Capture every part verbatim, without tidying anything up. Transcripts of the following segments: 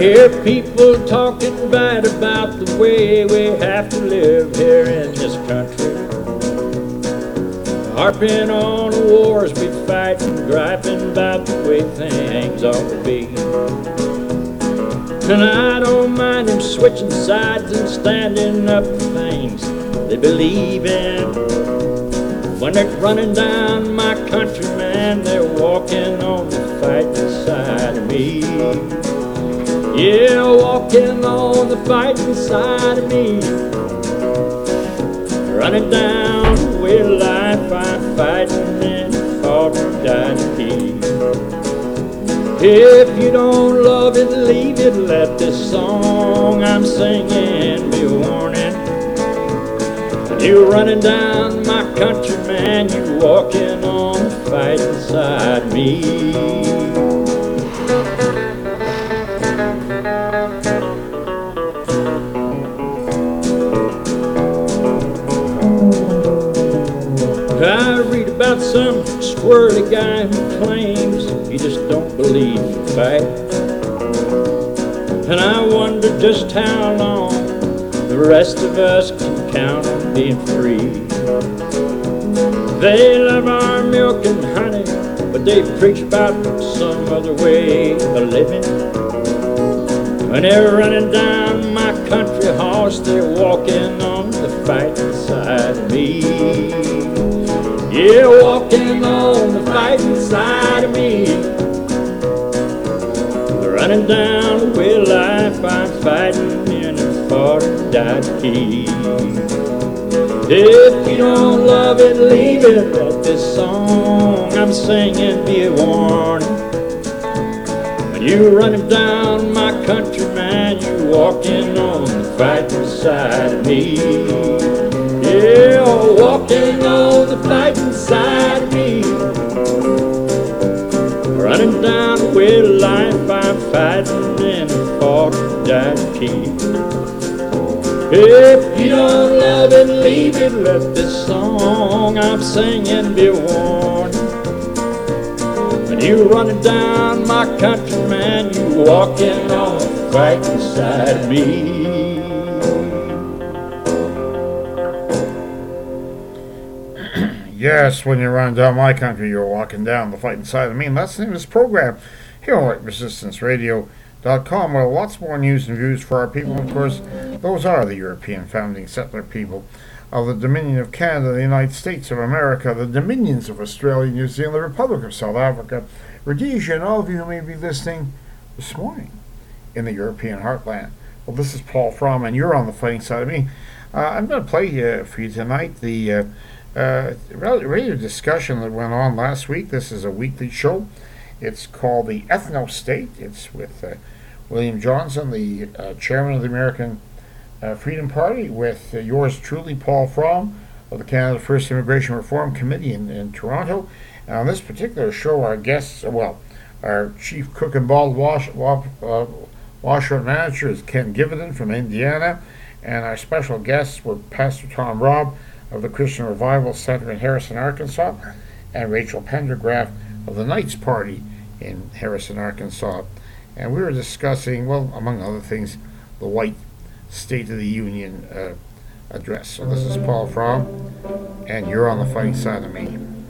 Hear people talking bad about the way we have to live here in this country. Harping on the wars we fight and griping about the way things ought to be. And I don't mind them switching sides and standing up for things they believe in. When they're running down my country, man, they're walking on the fighting side of me. Yeah, walking on the fighting side of me. Running down the way of life, I'm fighting and fought and died to keep. If you don't love it, leave it. Let this song I'm singing be a warning. You running down my country, man, you walking on the fighting side of me. I read about some squirrely guy who claims he just don't believe in fight. And I wonder just how long the rest of us can count on being free. They love our milk and honey, but they preach about some other way of living. When they're running down my country horse, they're walking on the fighting side of me. Yeah, walking on the fighting side of me. Running down the way of life, I'm fighting in a fought and died to keep. If you don't love it, leave it. Let this song I'm singing be a warning. When you running down my country, man, you walking on the fighting side of me. Yeah, walking on the fighting side of me. Running down the way of life, I'm fighting and fought and died to keep. If you don't love it, leave it. Let this song I'm singing be a warning. When you running down my country, man, you walking on the fighting side of me. Yes, when you're running down my country, you're walking down the fighting side of me. And that's the name of this program here on White Resistance Radio dot com, where lots more news and views for our people. Of course, those are the European founding settler people of the Dominion of Canada, the United States of America, the Dominions of Australia, New Zealand, the Republic of South Africa, Rhodesia, and all of you who may be listening this morning in the European heartland. Well, this is Paul Fromm, and you're on the fighting side of me. Uh, I'm going to play uh, for you tonight the uh, uh, radio discussion that went on last week. This is a weekly show. It's called The Ethno State. It's with uh, William Johnson, the uh, chairman of the American uh, Freedom Party, with uh, yours truly, Paul Fromm, of the Canada First Immigration Reform Committee in, in Toronto. And on this particular show, our guests, well, our chief cook and bottled wash, wash, uh, washer manager is Ken Givenden from Indiana, and our special guests were Pastor Tom Robb of the Christian Revival Center in Harrison, Arkansas, and Rachel Pendergraft of the Knights Party in Harrison, Arkansas. And we were discussing, well, among other things, the White State of the Union uh, address. So this is Paul Fromm, and you're on the fighting side of me.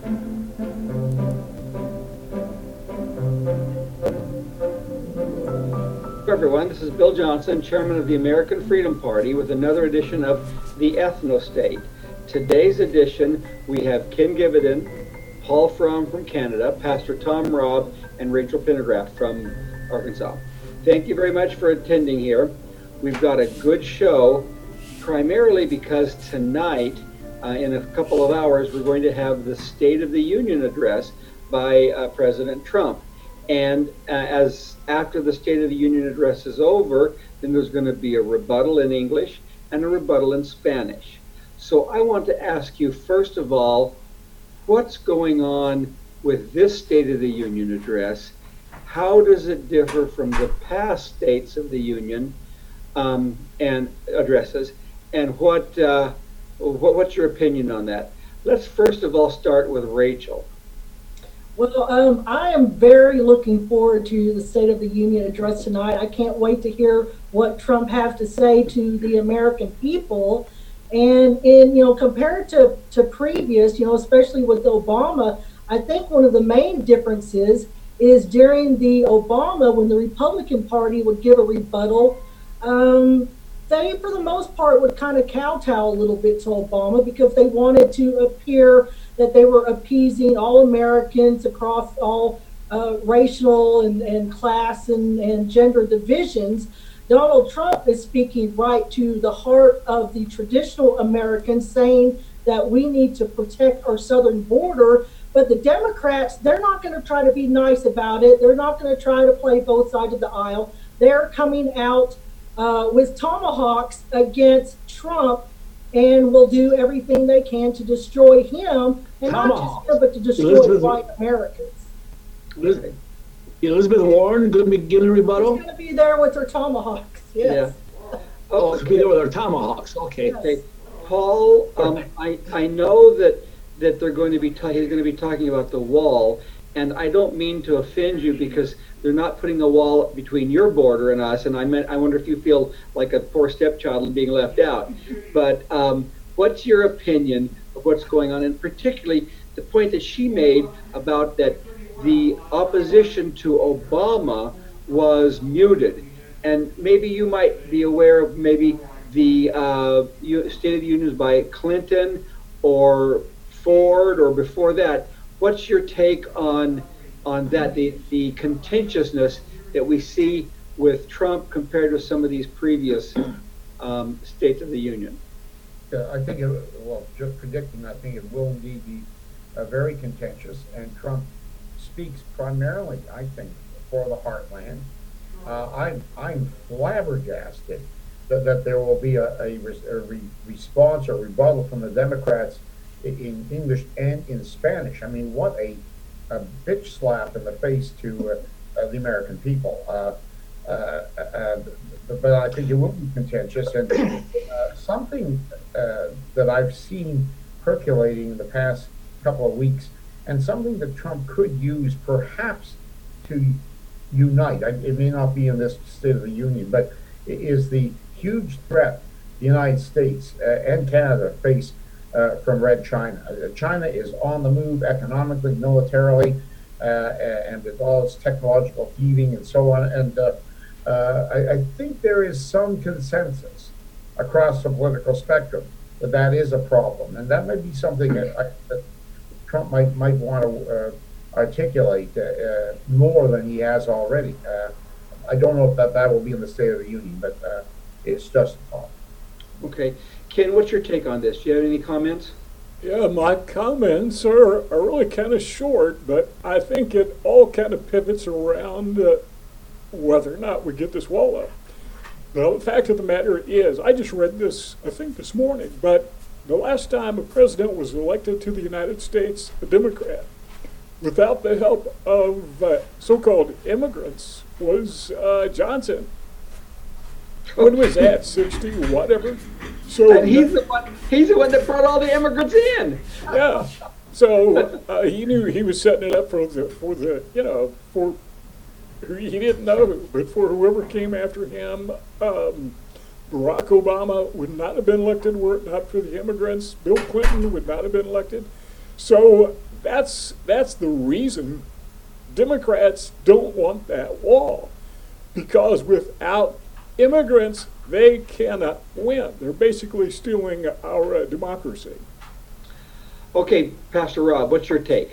Hello everyone, this is Bill Johnson, chairman of the American Freedom Party, with another edition of The Ethno State. Today's edition, we have Ken Givenden, Paul Fromm from Canada, Pastor Tom Robb, and Rachel Pendergraft from Arkansas. Thank you very much for attending here. We've got a good show, primarily because tonight, uh, in a couple of hours, we're going to have the State of the Union address by uh, President Trump. And uh, as after the State of the Union address is over, then there's going to be a rebuttal in English and a rebuttal in Spanish. So I want to ask you, first of all, what's going on with this State of the Union address? How does it differ from the past States of the Union um, and addresses? And what, uh, what what's your opinion on that? Let's first of all start with Rachel. Well, um, I am very looking forward to the State of the Union address tonight. I can't wait to hear what Trump has to say to the American people. And in, you know, compared to, to previous, you know, especially with Obama, I think one of the main differences is during the Obama, when the Republican Party would give a rebuttal, um, they, for the most part, would kind of kowtow a little bit to Obama because they wanted to appear that they were appeasing all Americans across all uh, racial and, and class and, and gender divisions. Donald Trump is speaking right to the heart of the traditional Americans, saying that we need to protect our southern border. But the Democrats, they're not going to try to be nice about it. They're not going to try to play both sides of the aisle. They're coming out uh, with tomahawks against Trump and will do everything they can to destroy him, and Tomahawks. not just him, but to destroy Elizabeth- white Americans. Elizabeth, Elizabeth Warren going to be giving a She's rebuttal? going to be there with her tomahawks. Yes. Oh, she'll be there with her tomahawks. Okay. Okay, Paul, um, I, I know that, that they're going to be, ta- he's going to be talking about the wall, and I don't mean to offend you because they're not putting a wall between your border and us, and I meant, I wonder if you feel like a poor stepchild and being left out. But um, what's your opinion of what's going on, and particularly the point that she made about that the opposition to Obama was muted? And maybe you might be aware of maybe the uh, U- State of the Union by Clinton or Ford or before that. What's your take on on that, the, the contentiousness that we see with Trump compared to some of these previous um, States of the Union? Uh, I think, it, well, just predicting, I think it will indeed be uh, very contentious, and Trump speaks primarily, I think, for the heartland. Uh, I'm, I'm flabbergasted that, that there will be a, a, res, a re, response or rebuttal from the Democrats in English and in Spanish. I mean, what a, a bitch slap in the face to uh, uh, the American people. Uh, uh, uh, but I think it will be contentious, and uh, something uh, that I've seen percolating in the past couple of weeks, and something that Trump could use perhaps to unite. I, it may not be in this State of the Union, but it is the huge threat the United States uh, and Canada face uh, from Red China. Uh, China is on the move economically, militarily, uh, and with all its technological heaving and so on. And uh, uh, I, I think there is some consensus across the political spectrum that that is a problem, and that may be something that, I, that Trump might might want to uh, articulate uh, uh, more than he has already. Uh, I don't know if that, that will be in the State of the Union, but uh, it's just a thought. Okay. Ken, what's your take on this? Do you have any comments? Yeah, my comments are, are really kind of short, but I think it all kind of pivots around uh, whether or not we get this wall up. Well, the fact of the matter is, I just read this, I think this morning, but the last time a president was elected to the United States, a Democrat, without the help of uh, so-called immigrants, was uh, Johnson. When was that? sixty, whatever. So And he's the one, he's the one that brought all the immigrants in. yeah. So uh, he knew he was setting it up for the for the you know for he didn't know, but for whoever came after him. Um, Barack Obama would not have been elected were it not for the immigrants. Bill Clinton would not have been elected. So that's that's the reason Democrats don't want that wall, because without immigrants, they cannot win. They're basically stealing our uh, democracy. Okay, Pastor Rob, what's your take?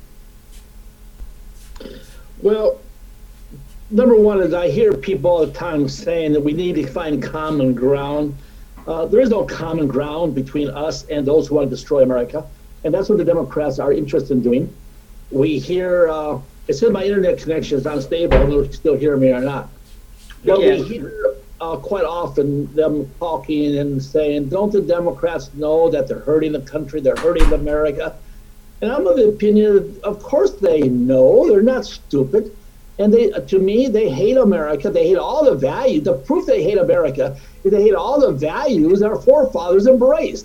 Well, number one is I hear people all the time saying that we need to find common ground. Uh, there is no common ground between us and those who want to destroy America, and that's what the Democrats are interested in doing. We hear, uh, it says my internet connection is unstable. I don't know if you still hear me or not. But Yes. we hear uh, quite often them talking and saying, don't the Democrats know that they're hurting the country, they're hurting America? And I'm of the opinion, of course they know, they're not stupid. And they, to me, they hate America. They hate all the values. The proof they hate America is they hate all the values our forefathers embraced.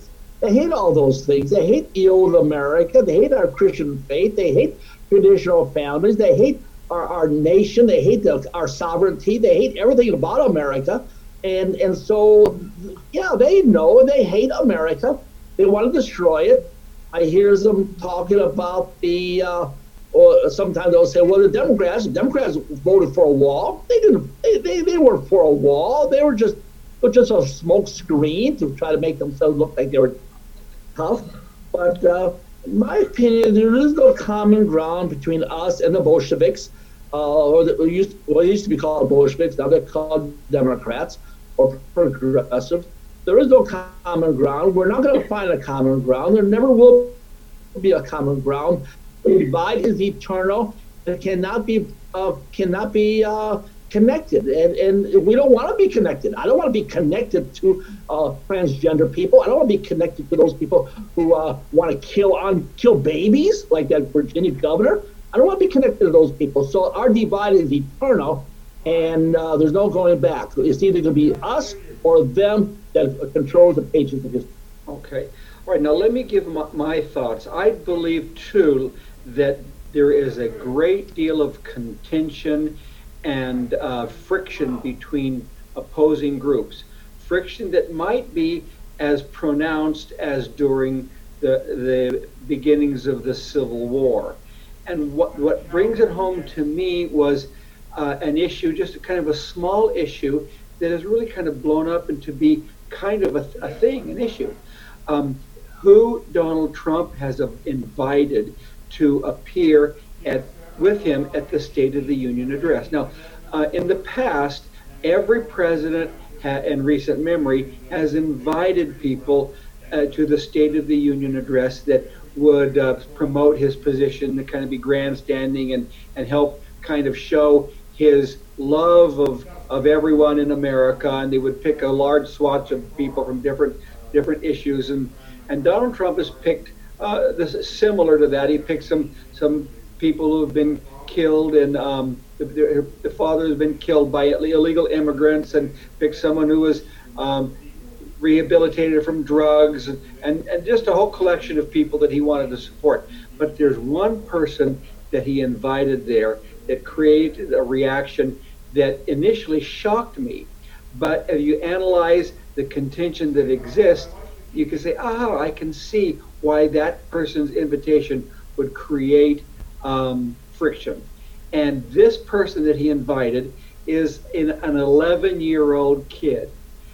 They hate all those things. They hate the old America. They hate our Christian faith. They hate traditional families. They hate our, our nation. They hate the, our sovereignty. They hate everything about America. And and so, yeah, they know and they hate America. They want to destroy it. I hear them talking about the, uh, or sometimes they'll say, well, the Democrats, the Democrats voted for a wall. They didn't, they, they, they weren't for a wall. They were just, were just a smoke screen to try to make themselves look like they were tough. But uh, in my opinion, there is no common ground between us and the Bolsheviks, uh, or the, used, well, it used to be called Bolsheviks, now they're called Democrats or progressives. There is no common ground. We're not going to find a common ground. There never will be a common ground. The divide is eternal. It cannot be uh, cannot be uh, connected, and and we don't want to be connected. I don't want to be connected to uh, transgender people. I don't want to be connected to those people who uh, want to kill on kill babies like that Virginia governor. I don't want to be connected to those people. So our divide is eternal, and uh, there's no going back. It's either going to be us or them that controls the pages of history. Okay. All right. Now let me give my, my thoughts. I believe too that there is a great deal of contention and uh, friction between opposing groups. Friction that might be as pronounced as during the the beginnings of the Civil War. And what what brings it home to me was uh, an issue, just a kind of a small issue that has really kind of blown up into be kind of a, a thing, an issue. Um, who Donald Trump has uh, invited to appear at with him at the State of the Union address. Now, uh, in the past, every president ha- in recent memory has invited people uh, to the State of the Union address that would uh, promote his position, to kind of be grandstanding and, and help kind of show his love of, of everyone in America, and they would pick a large swatch of people from different different issues. And, and Donald Trump has picked uh, this is similar to that. He picked some some people who have been killed, and um, the, the father has been killed by illegal immigrants, and picked someone who was um, rehabilitated from drugs, and, and, and just a whole collection of people that he wanted to support. But there's one person that he invited there that created a reaction that initially shocked me. But if you analyze the contention that exists, you can say, ah, I can see why that person's invitation would create um, friction. And this person that he invited is in an eleven-year-old kid.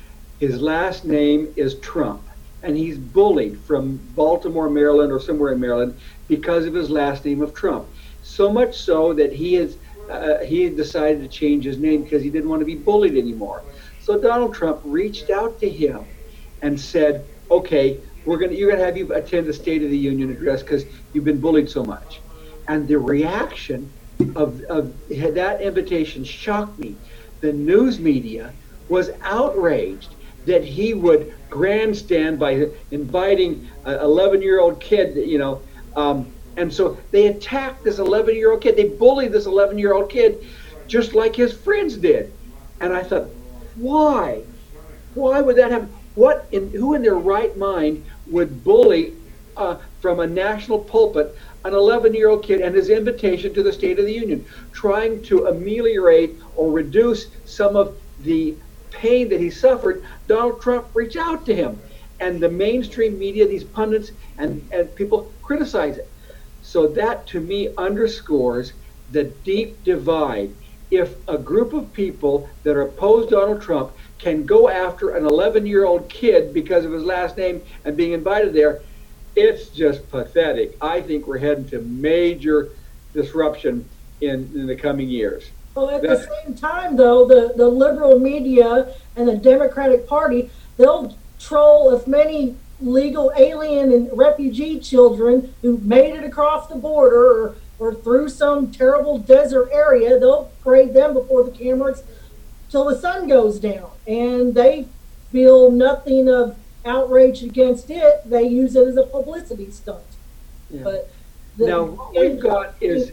His last name is Trump, and he's bullied from Baltimore, Maryland, or somewhere in Maryland because of his last name of Trump. So much so that he has uh, he had decided to change his name because he didn't want to be bullied anymore. So Donald Trump reached out to him and said, "Okay, we're gonna you're gonna have you attend the State of the Union address because you've been bullied so much." And the reaction of of that invitation shocked me. The news media was outraged that he would grandstand by inviting an eleven-year-old kid, you know, um, and so they attacked this eleven-year-old kid. They bullied this eleven-year-old kid just like his friends did. And I thought, why? Why would that happen? What in who in their right mind would bully uh, from a national pulpit an eleven-year-old kid and his invitation to the State of the Union, trying to ameliorate or reduce some of the pain that he suffered? Donald Trump reached out to him, and the mainstream media, these pundits and, and people criticize it. So that to me underscores the deep divide. If a group of people that are opposed to Donald Trump can go after an eleven-year-old kid because of his last name and being invited there, it's just pathetic. I think we're heading to major disruption in, in the coming years. Well, at the same time, though, the, the liberal media and the Democratic Party, they'll troll as many legal alien and refugee children who made it across the border or, or through some terrible desert area. They'll parade them before the cameras till the sun goes down. And they feel nothing of outrage against it. They use it as a publicity stunt. Yeah. But the, now, what we've got is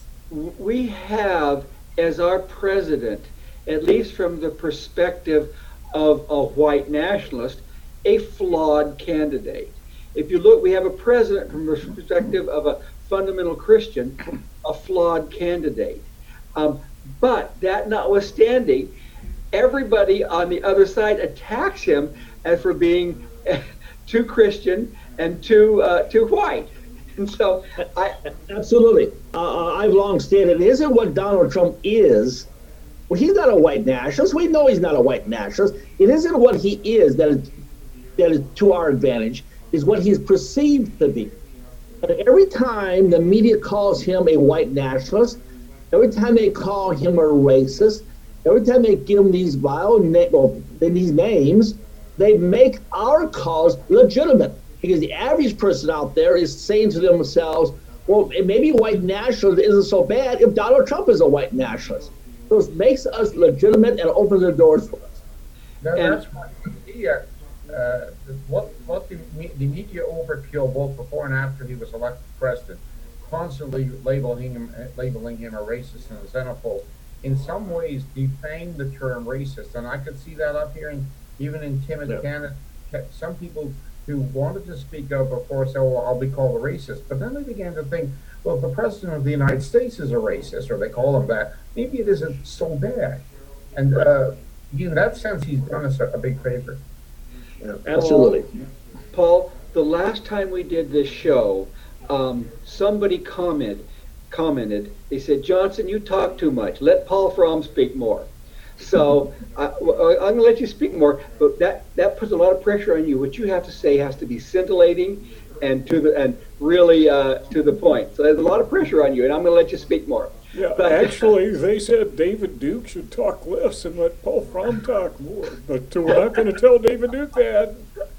we have as our president, at least from the perspective of a white nationalist, a flawed candidate. If you look, we have a president from the perspective of a fundamental Christian, a flawed candidate. Um, but that notwithstanding, everybody on the other side attacks him as for being too Christian and too uh, too white. And so I absolutely, uh, I've long stated, it isn't what Donald Trump is. Well, he's not a white nationalist. We know he's not a white nationalist. It isn't what he is that is, that is to our advantage, is what he's perceived to be. But every time the media calls him a white nationalist, every time they call him a racist, every time they give him these vile na- well, these names, they make our cause legitimate. Because the average person out there is saying to themselves, well, maybe white nationalism isn't so bad if Donald Trump is a white nationalist. So it makes us legitimate and opens the doors for us. No, that's why the media, uh, what, what the, the media overkill both before and after he was elected president, constantly labeling him, labeling him a racist and a xenophobe, in some ways defamed the term racist. And I could see that up here, in, even in timid yeah. Canada. Some people who wanted to speak out before said, well, I'll be called a racist. But then they began to think, well, if the president of the United States is a racist, or they call him that, maybe it isn't so bad. And uh, in that sense, he's done us a, a big favor. Yeah, absolutely. Paul, Paul, the last time we did this show, um, somebody commented, commented, they said, Johnson, you talk too much. Let Paul Fromm speak more. So I, I'm going to let you speak more, but that, that puts a lot of pressure on you. What you have to say has to be scintillating and to the and really uh, to the point. So there's a lot of pressure on you, and I'm going to let you speak more. Yeah, but, actually, they said David Duke should talk less and let Paul Fromm talk more. But uh, we're not going to tell David Duke that.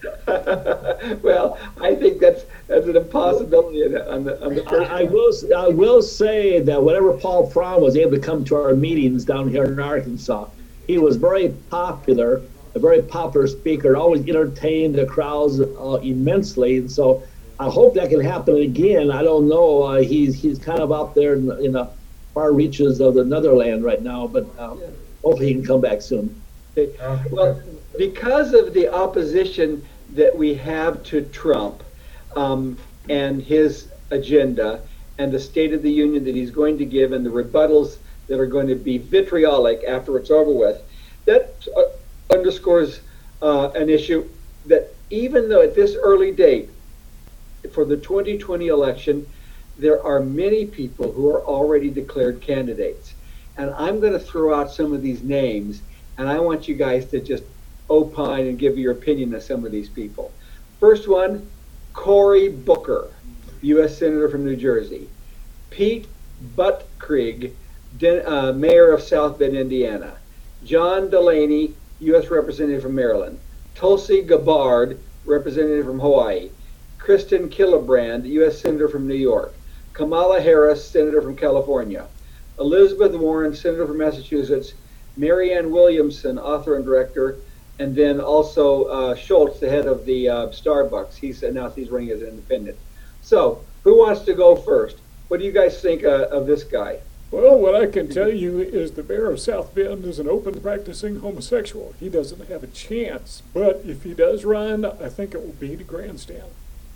Well, I think that's that's an impossibility on the on the first. I, I will I will say that whenever Paul Fromm was able to come to our meetings down here in Arkansas, he was very popular, a very popular speaker, always entertained the crowds uh, immensely, and so I hope that can happen again. I don't know. Uh, he's he's kind of out there in the, in the far reaches of the Netherlands right now, but uh, yeah. hopefully he can come back soon. Okay. Well, because of the opposition that we have to Trump um, and his agenda and the State of the Union that he's going to give and the rebuttals that are going to be vitriolic after it's over with, that uh, underscores uh, an issue that even though at this early date for the twenty twenty election, there are many people who are already declared candidates. And I'm going to throw out some of these names, and I want you guys to just opine and give your opinion on some of these people. First one, Cory Booker, U S Senator from New Jersey. Pete Buttigieg, uh, Mayor of South Bend, Indiana. John Delaney, U S Representative from Maryland. Tulsi Gabbard, Representative from Hawaii. Kristen Gillibrand, U S Senator from New York. Kamala Harris, Senator from California. Elizabeth Warren, Senator from Massachusetts. Marianne Williamson, author and director. And then also uh, Schultz, the head of the uh, Starbucks. He's announced he's running as an independent. So, who wants to go first? What do you guys think uh, of this guy? Well, what I can tell you is the mayor of South Bend is an open practicing homosexual. He doesn't have a chance. But if he does run, I think it will be the grandstand.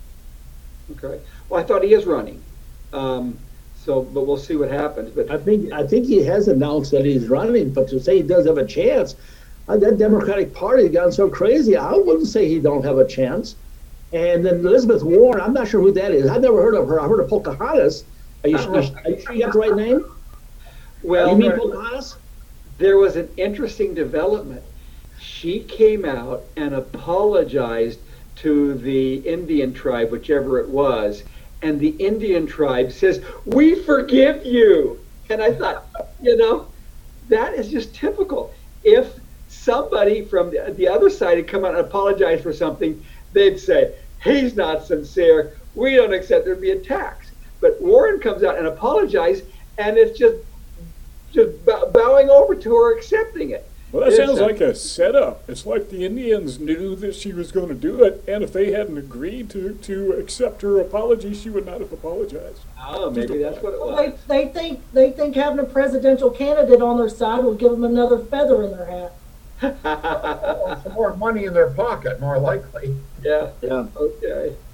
Okay. Well, I thought he is running. Um, so, but we'll see what happens. But I think I think he has announced that he's running, but to say he does have a chance, uh, that Democratic Party has gotten so crazy. I wouldn't say he don't have a chance. And then Elizabeth Warren, I'm not sure who that is. I've never heard of her. I heard of Pocahontas. Are you, sure, are you sure you got the right name? Well, you mean there, Pocahontas? There was an interesting development. She came out and apologized to the Indian tribe, whichever it was, and the Indian tribe says, "We forgive you." And I thought, you know, that is just typical. If somebody from the, the other side had come out and apologized for something, they'd say, "He's not sincere. We don't accept." There'd be attacks. But Warren comes out and apologizes, and it's just just bowing over to her, accepting it. Well, that sounds like a setup. It's like the Indians knew that she was going to do it, and if they hadn't agreed to, to accept her apology, she would not have apologized. Oh, maybe that's what it was. Well, they, they think they think having a presidential candidate on their side will give them another feather in their hat. Some more money in their pocket, more likely. Yeah. Yeah. Okay.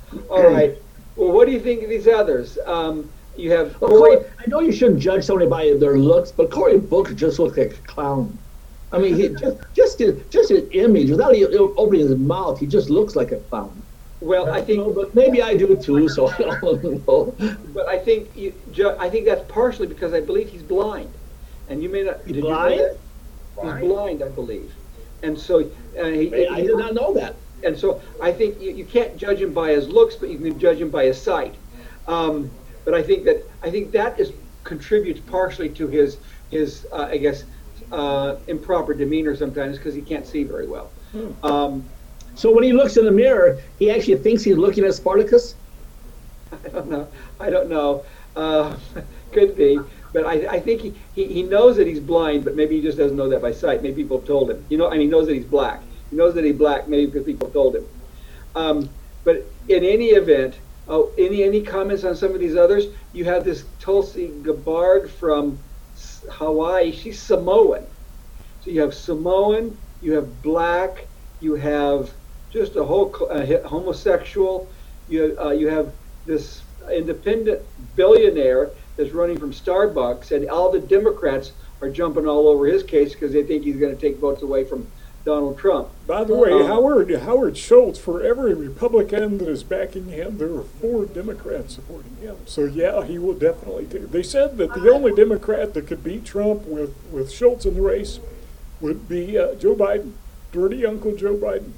All right. Well, what do you think of these others? Um, you have Well, Cory. Cory, I know you shouldn't judge somebody by their looks, but Cory Booker just looks like a clown. I mean, he just just his, just his image, without he opening his mouth, he just looks like a clown. Well, I You think, know, but maybe I do too. So I don't know. but I think you, Ju- I think that's partially because I believe he's blind, and you may not. Did you know blind? that? Blind? He's blind, I believe, and so uh, he, I did not know that. And so I think you, you can't judge him by his looks, but you can judge him by his sight. Um, but I think that I think that is contributes partially to his his uh, I guess uh, improper demeanor sometimes because he can't see very well. Um, So when he looks in the mirror, he actually thinks he's looking at Spartacus. I don't know. I don't know. Uh, could be. But I, I think he, he, he knows that he's blind, but maybe he just doesn't know that by sight. Maybe people have told him. You know, and he knows that he's black. He knows that he's black, maybe because people have told him. Um, but in any event, oh, any any comments on some of these others? You have this Tulsi Gabbard from S- Hawaii. She's Samoan. So you have Samoan, you have black, you have just a whole cl- uh, hi- homosexual. You uh, you have this independent billionaire that's running from Starbucks, and all the Democrats are jumping all over his case because they think he's going to take votes away from Donald Trump. By the way, Um, Howard Howard Schultz, for every Republican that is backing him, there are four Democrats supporting him. So yeah, he will definitely take. They said that the only Democrat that could beat Trump with, with Schultz in the race would be uh, Joe Biden, dirty Uncle Joe Biden.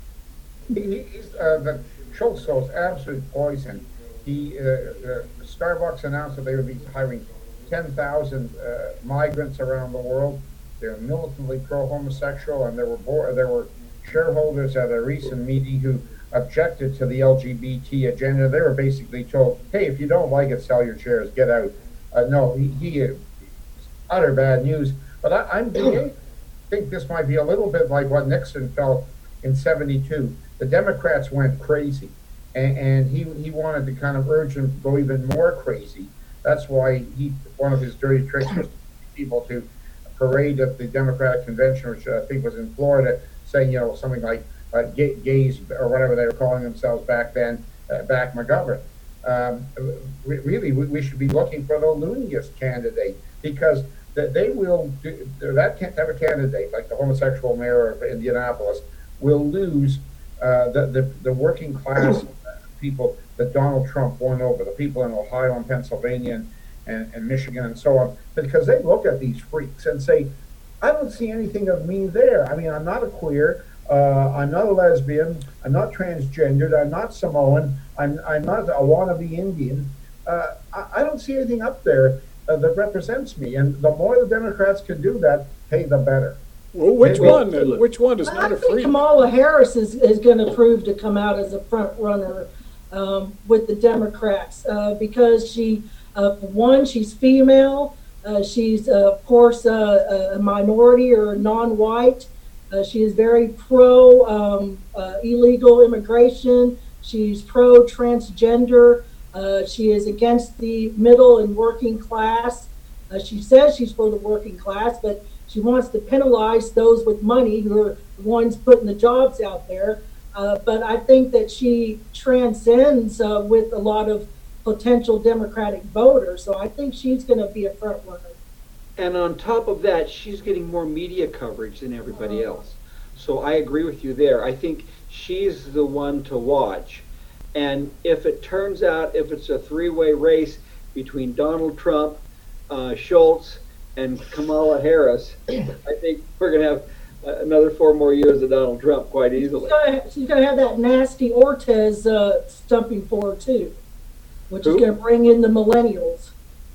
He, he's, uh, the Schultz is absolute poison. He, uh, uh, Starbucks announced that they would be hiring ten thousand uh, migrants around the world. They're militantly pro-homosexual, and there were bo- there were shareholders at a recent meeting who objected to the L G B T agenda. They were basically told, "Hey, if you don't like it, sell your shares, get out." Uh, no, he, he uh, utter bad news. But I, I'm beginning to think this might be a little bit like what Nixon felt in seventy-two. The Democrats went crazy, and, and he he wanted to kind of urge them to go even more crazy. That's why he one of his dirty tricks was to get people to parade at the Democratic convention, which I think was in Florida, saying, you know, something like uh, gay, gays or whatever they were calling themselves back then, uh, back McGovern. Um, we, really, we, we should be looking for the looniest candidate, because that they will do, that type of candidate, like the homosexual mayor of Indianapolis, will lose uh, the, the the working class people that Donald Trump won over, the people in Ohio and Pennsylvania and, and, and Michigan and so on, because they look at these freaks and say, I don't see anything of me there. I mean, I'm not a queer, uh, I'm not a lesbian, I'm not transgendered, I'm not Samoan, I'm, I'm not a wannabe Indian. Uh, I, I don't see anything up there uh, that represents me. And the more the Democrats can do that, hey, the better. Well, which Well, one? Which one is I not a think free? Kamala Harris is, is going to prove to come out as a front runner um, with the Democrats uh, because she, uh, one, she's female. Uh, she's, uh, of course, uh, a minority or non-white. Uh, she is very pro um, uh, illegal immigration. She's pro transgender. Uh, she is against the middle and working class. Uh, she says she's for the working class, but she wants to penalize those with money who are the ones putting the jobs out there. Uh, but I think that she transcends uh, with a lot of potential Democratic voters. So I think she's going to be a front runner. And on top of that, she's getting more media coverage than everybody else. So I agree with you there. I think she's the one to watch. And if it turns out, if it's a three-way race between Donald Trump, uh, Schultz, and Kamala Harris, I think we're going to have uh, another four more years of Donald Trump quite easily. She's going to have that nasty Ortiz uh, stumping for her, too, which Who? is going to bring in the millennials.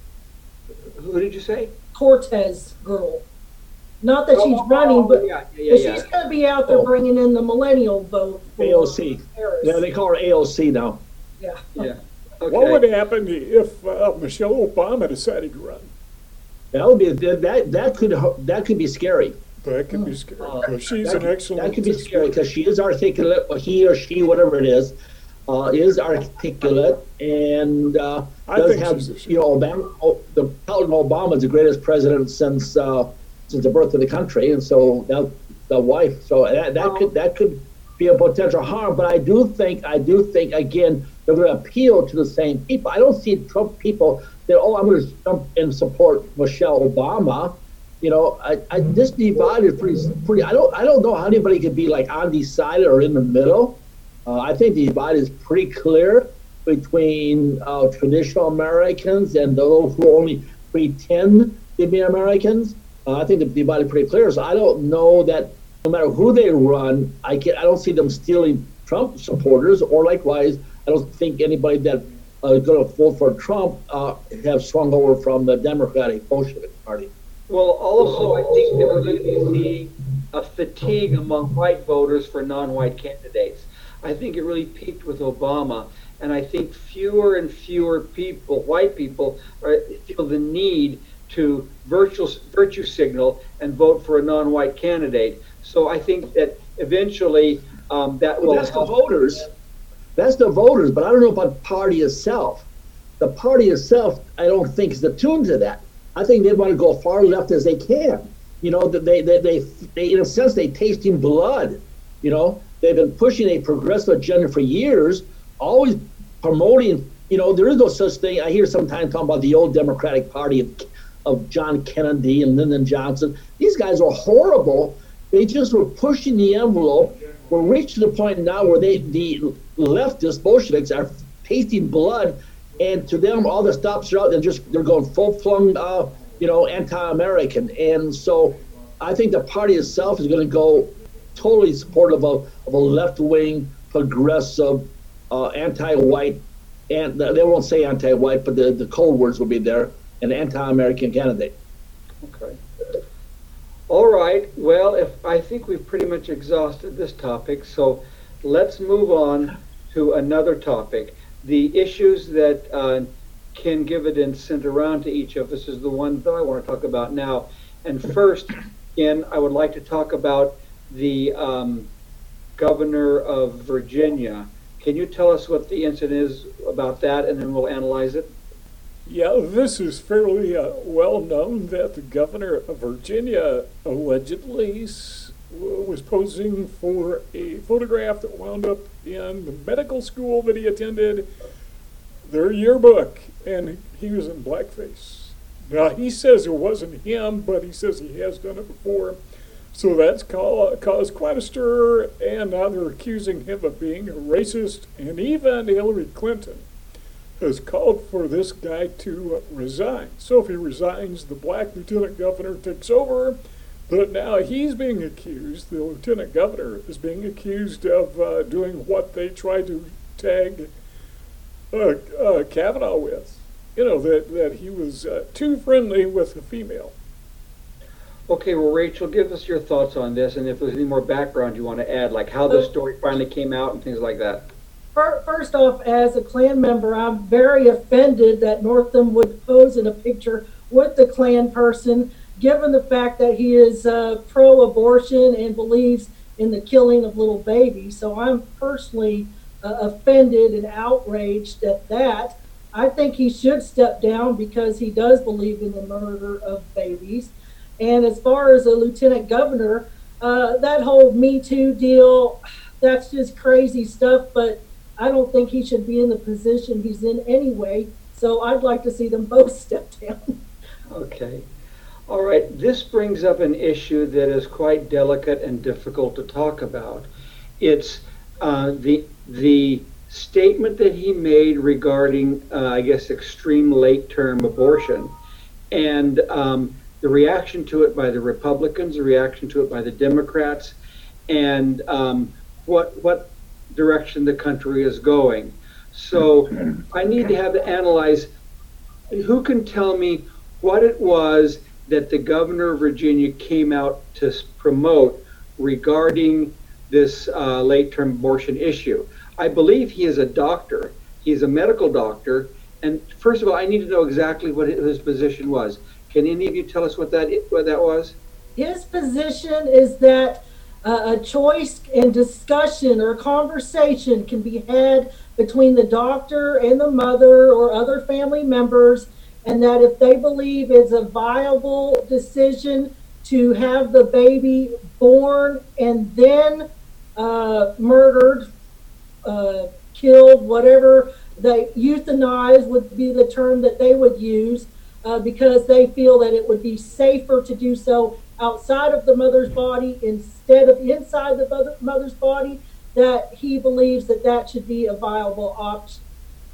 Who did you say? Cortez girl. Not that she's Oh, running, but, yeah, yeah, but yeah, she's yeah. going to be out there Oh. bringing in the millennial vote for A O C. Harris. Yeah, they call her A O C now. Yeah. Yeah. What would Okay. happen if uh, Michelle Obama decided to run? That would be that that could that could be scary. That could be scary. Uh, 'cause she's that, an excellent. That could be scary because she is articulate, or he or she, whatever it is, uh, is articulate and uh, I does think have, she's a- you know, Obama. Oh, the President Obama is the greatest president since uh, since the birth of the country, and so that the wife. So that that could that could be a potential harm. But I do think, I do think again, they're going to appeal to the same people. I don't see Trump people that, oh, I'm going to jump and support Michelle Obama. You know, I, I, this divide is pretty, pretty. I don't, I don't know how anybody could be like undecided or in the middle. Uh, I think the divide is pretty clear between uh, traditional Americans and those who only pretend to be Americans. Uh, I think the divide is pretty clear. So I don't know that no matter who they run, I can I don't see them stealing Trump supporters, or likewise, I don't think anybody that uh, is going to vote for Trump uh, have swung over from the Democratic Bolshevik Party. Well, also, I think that we're going to be seeing a fatigue among white voters for non-white candidates. I think it really peaked with Obama, and I think fewer and fewer people, white people, are, feel the need to virtual, virtue signal and vote for a non-white candidate. So I think that eventually um, that well, will that's help. the voters. That's the voters, but I don't know about the party itself. The party itself, I don't think is attuned to that. I think they want to go far left as they can. You know, they, they, they, they in a sense, they tasting blood. You know, they've been pushing a progressive agenda for years, always promoting, you know, there is no such thing. I hear sometimes talking about the old Democratic Party of, of John Kennedy and Lyndon Johnson. These guys are horrible. They just were pushing the envelope. We're reached to the point now where they, the leftist Bolsheviks are tasting blood. And to them, all the stops are out. They're just they're going full flung, uh, you know, anti-American. And so, I think the party itself is going to go totally supportive of, of a left-wing, progressive, uh, anti-white, and they won't say anti-white, but the, the code words will be there, an anti-American candidate. Okay. All right. Well, if I think we've pretty much exhausted this topic, so let's move on to another topic. The issues that uh, Ken Givedin sent around to each of us is the one that I want to talk about now. And first, Ken, I would like to talk about the um, governor of Virginia. Can you tell us what the incident is about that, and then we'll analyze it? Yeah, this is fairly uh, well known that the governor of Virginia allegedly s- was posing for a photograph that wound up in the medical school that he attended, their yearbook, and he was in blackface. Now, he says it wasn't him, but he says he has done it before. So that's ca- caused quite a stir, and now they're accusing him of being a racist, and even Hillary Clinton has called for this guy to uh, resign. So if he resigns, the black lieutenant governor takes over. But now he's being accused, the lieutenant governor is being accused of uh, doing what they tried to tag uh, uh, Kavanaugh with. You know, that, that he was uh, too friendly with a female. Okay, well, Rachel, give us your thoughts on this, and if there's any more background you want to add, like how the story finally came out and things like that. First off, as a Klan member, I'm very offended that Northam would pose in a picture with the Klan person, given the fact that he is uh, pro-abortion and believes in the killing of little babies. So I'm personally uh, offended and outraged at that. I think he should step down because he does believe in the murder of babies. And as far as a lieutenant governor, uh, that whole Me Too deal, that's just crazy stuff, but I don't think he should be in the position he's in anyway. So I'd like to see them both step down. Okay. All right. This brings up an issue that is quite delicate and difficult to talk about. It's uh, the the statement that he made regarding, uh, I guess, extreme late-term abortion, and um, the reaction to it by the Republicans, the reaction to it by the Democrats, and um, what what direction the country is going. So I need to have to analyze. Who can tell me what it was that the governor of Virginia came out to promote regarding this uh, late-term abortion issue? I believe he is a doctor. He's a medical doctor. And first of all, I need to know exactly what his position was. Can any of you tell us what that what that was? His position is that uh, a choice and discussion or conversation can be had between the doctor and the mother or other family members, and that if they believe it's a viable decision to have the baby born and then uh, murdered, uh, killed, whatever, they euthanize would be the term that they would use, uh, because they feel that it would be safer to do so outside of the mother's body instead of inside the mother, mother's body, that he believes that that should be a viable option.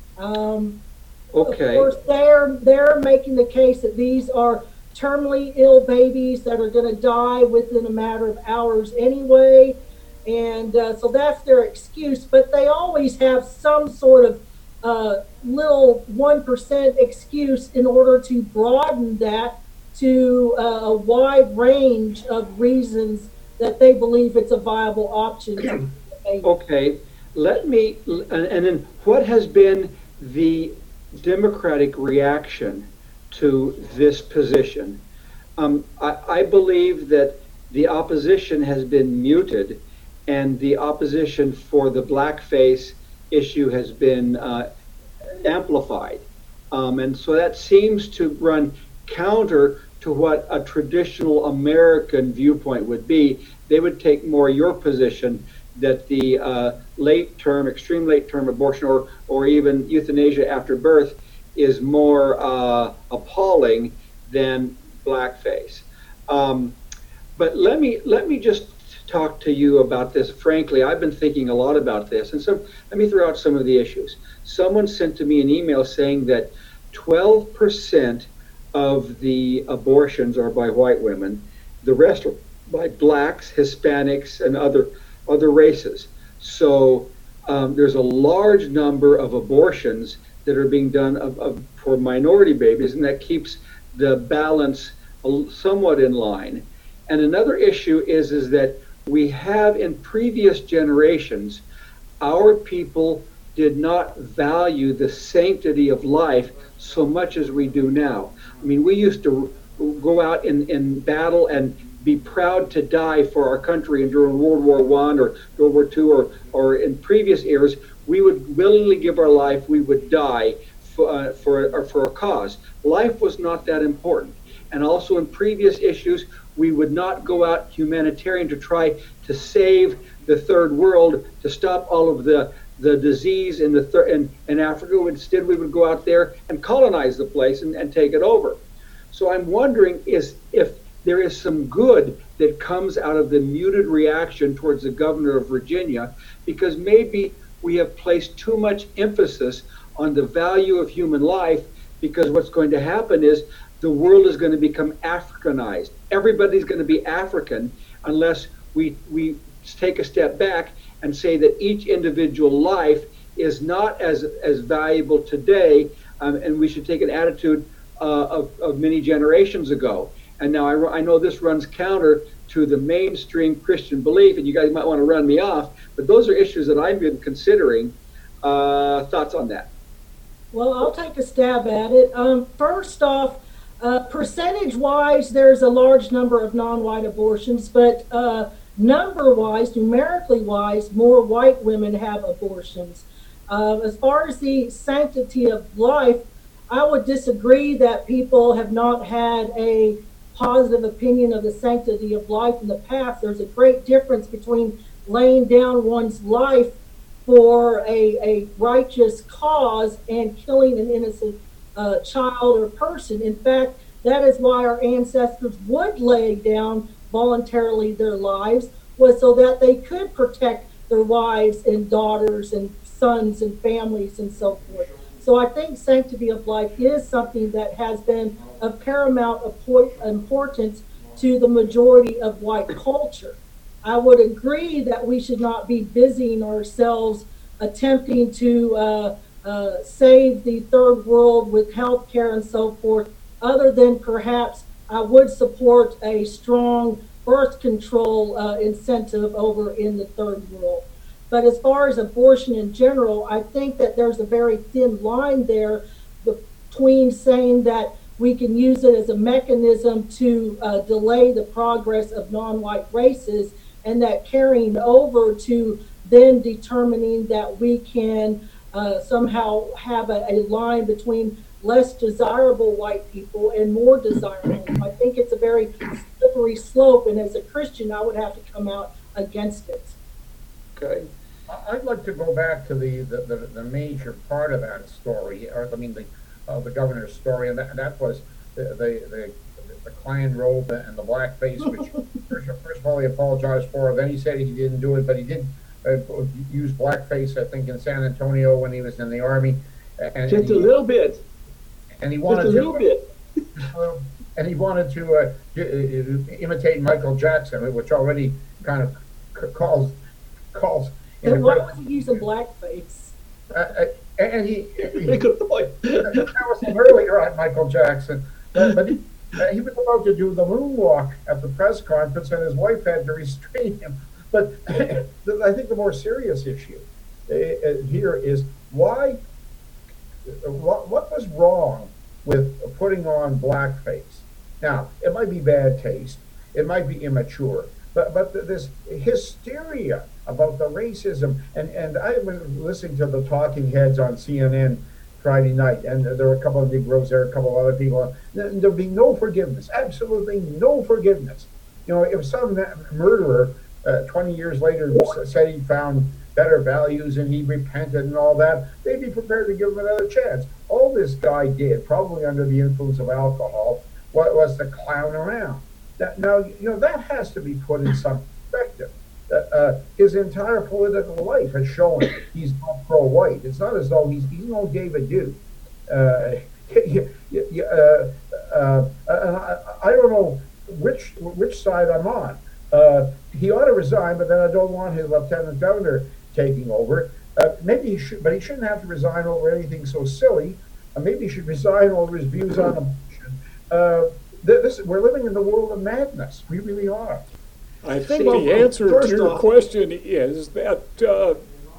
Um, Okay. Of course, they're, they're making the case that these are terminally ill babies that are going to die within a matter of hours anyway. And uh, so that's their excuse, but they always have some sort of uh, little one percent excuse in order to broaden that to uh, a wide range of reasons that they believe it's a viable option. Okay, let me, and then what has been the Democratic reaction to this position? Um, I, I believe that the opposition has been muted, and the opposition for the blackface issue has been uh, amplified. Um, and so that seems to run counter to what a traditional American viewpoint would be. They would take more your position that the uh, late term, extreme late term abortion, or, or even euthanasia after birth is more uh, appalling than blackface. Um, but let me let me just talk to you about this. Frankly, I've been thinking a lot about this, and so let me throw out some of the issues. Someone sent to me an email saying that twelve percent of the abortions are by white women, the rest are by blacks, Hispanics, and other other races. So um, there's a large number of abortions that are being done of, of, for minority babies, and that keeps the balance somewhat in line. And another issue is, is that we have in previous generations, our people did not value the sanctity of life so much as we do now. I mean, we used to go out in, in battle and be proud to die for our country, and during World War One or World War Two or, or in previous eras, we would willingly give our life, we would die for, uh, for, or for a cause. Life was not that important. And also in previous issues, we would not go out humanitarian to try to save the third world, to stop all of the, the disease in, the thir- in, in Africa. Instead, we would go out there and colonize the place and, and take it over. So I'm wondering is if there is some good that comes out of the muted reaction towards the governor of Virginia, because maybe we have placed too much emphasis on the value of human life, because what's going to happen is the world is going to become Africanized. Everybody's going to be African unless we, we take a step back and say that each individual life is not as, as valuable today, um, and we should take an attitude uh, of, of many generations ago. And now I, I know this runs counter to the mainstream Christian belief, and you guys might want to run me off, but those are issues that I've been considering. Uh, thoughts on that? Well, I'll take a stab at it. Um, first off, uh, percentage-wise, there's a large number of non-white abortions, but uh, number-wise, numerically-wise, more white women have abortions. Uh, as far as the sanctity of life, I would disagree that people have not had a positive opinion of the sanctity of life in the past. There's a great difference between laying down one's life for a, a righteous cause and killing an innocent uh, child or person. In fact, that is why our ancestors would lay down voluntarily their lives, was so that they could protect their wives and daughters and sons and families and so forth. So I think sanctity of life is something that has been of paramount importance to the majority of white culture. I would agree that we should not be busying ourselves attempting to uh, uh, save the third world with health care and so forth, other than perhaps I would support a strong birth control uh, incentive over in the third world. But as far as abortion in general, I think that there's a very thin line there between saying that we can use it as a mechanism to uh, delay the progress of non-white races, and that carrying over to then determining that we can uh, somehow have a, a line between less desirable white people and more desirable. I think it's a very slippery slope, and as a Christian, I would have to come out against it. Okay. I- I'd like to go back to the, the, the, the major part of that story, or I mean, the, uh, the governor's story, and that, that was the, the, the, the Klan robe and the blackface, which first, first of all he apologized for, then he said he didn't do it, but he did uh, use blackface, I think, in San Antonio when he was in the Army. And, Just and he, a little bit. And he Just wanted a little to, bit. and he wanted to uh, i- imitate Michael Jackson, which already kind of c- calls calls. in And a why great- was he using blackface? uh, uh, and he, he Very good point. that was earlier on Michael Jackson, but, but he, uh, he was about to do the moonwalk at the press conference, and his wife had to restrain him. But the- I think the more serious issue uh, uh, here is why. uh, What, what was wrong with putting on blackface? Now, it might be bad taste, it might be immature, but but th- this hysteria about the racism, and and I was listening to the talking heads on C N N Friday night, and there were a couple of Negroes there, a couple of other people. and There'd be no forgiveness, absolutely no forgiveness. You know, if some ma- murderer uh, twenty years later s- said he found better values and he repented and all that, they'd be prepared to give him another chance. All this guy did, probably under the influence of alcohol, wa- was to clown around. That, now, you know, that has to be put in some perspective. Uh, uh, his entire political life has shown he's not pro-white. It's not as though he's, he's no David Duke. Uh, you, you, uh, uh, uh, I, I don't know which which side I'm on. Uh, he ought to resign, but then I don't want his lieutenant governor taking over. Uh, maybe he should, but he shouldn't have to resign over anything so silly. Uh, maybe he should resign over his views on abortion. Uh, th- this, we're living in the world of madness. We really are. I think Well, the answer first to your off- question is that uh,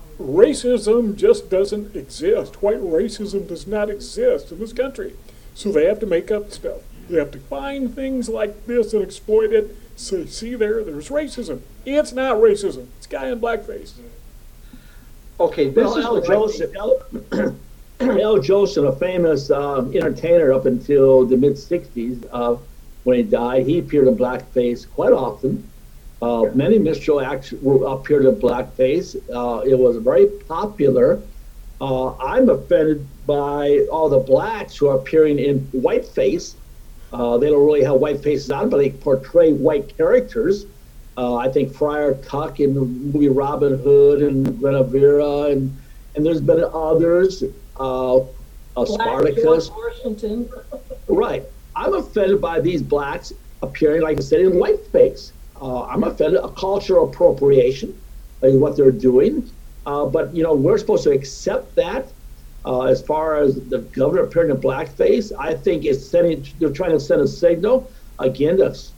racism just doesn't exist. White racism does not exist in this country. So they have to make up stuff. They have to find things like this and exploit it. Say, see there, there's racism. It's not racism. It's a guy in blackface. Okay, this Well, is Al what I Joseph, think- Al, Al Joseph, a famous um, entertainer up until the mid sixties, uh, when he died, he appeared in blackface quite often. Uh, many minstrel acts were appeared in blackface. Uh, it was very popular. Uh, I'm offended by all the blacks who are appearing in whiteface. Uh, they don't really have white faces on, but they portray white characters. Uh, I think Friar Tuck in the movie Robin Hood and Guinevere, and and there's been others. Uh, uh, Black Spartacus. George Washington. Right. I'm offended by these blacks appearing, like I said, in whiteface. Uh, I'm offended. A cultural appropriation is what they're doing. Uh, but, you know, we're supposed to accept that. Uh, as far as the governor appearing in blackface, I think it's sending, they're trying to send a signal, again, to s-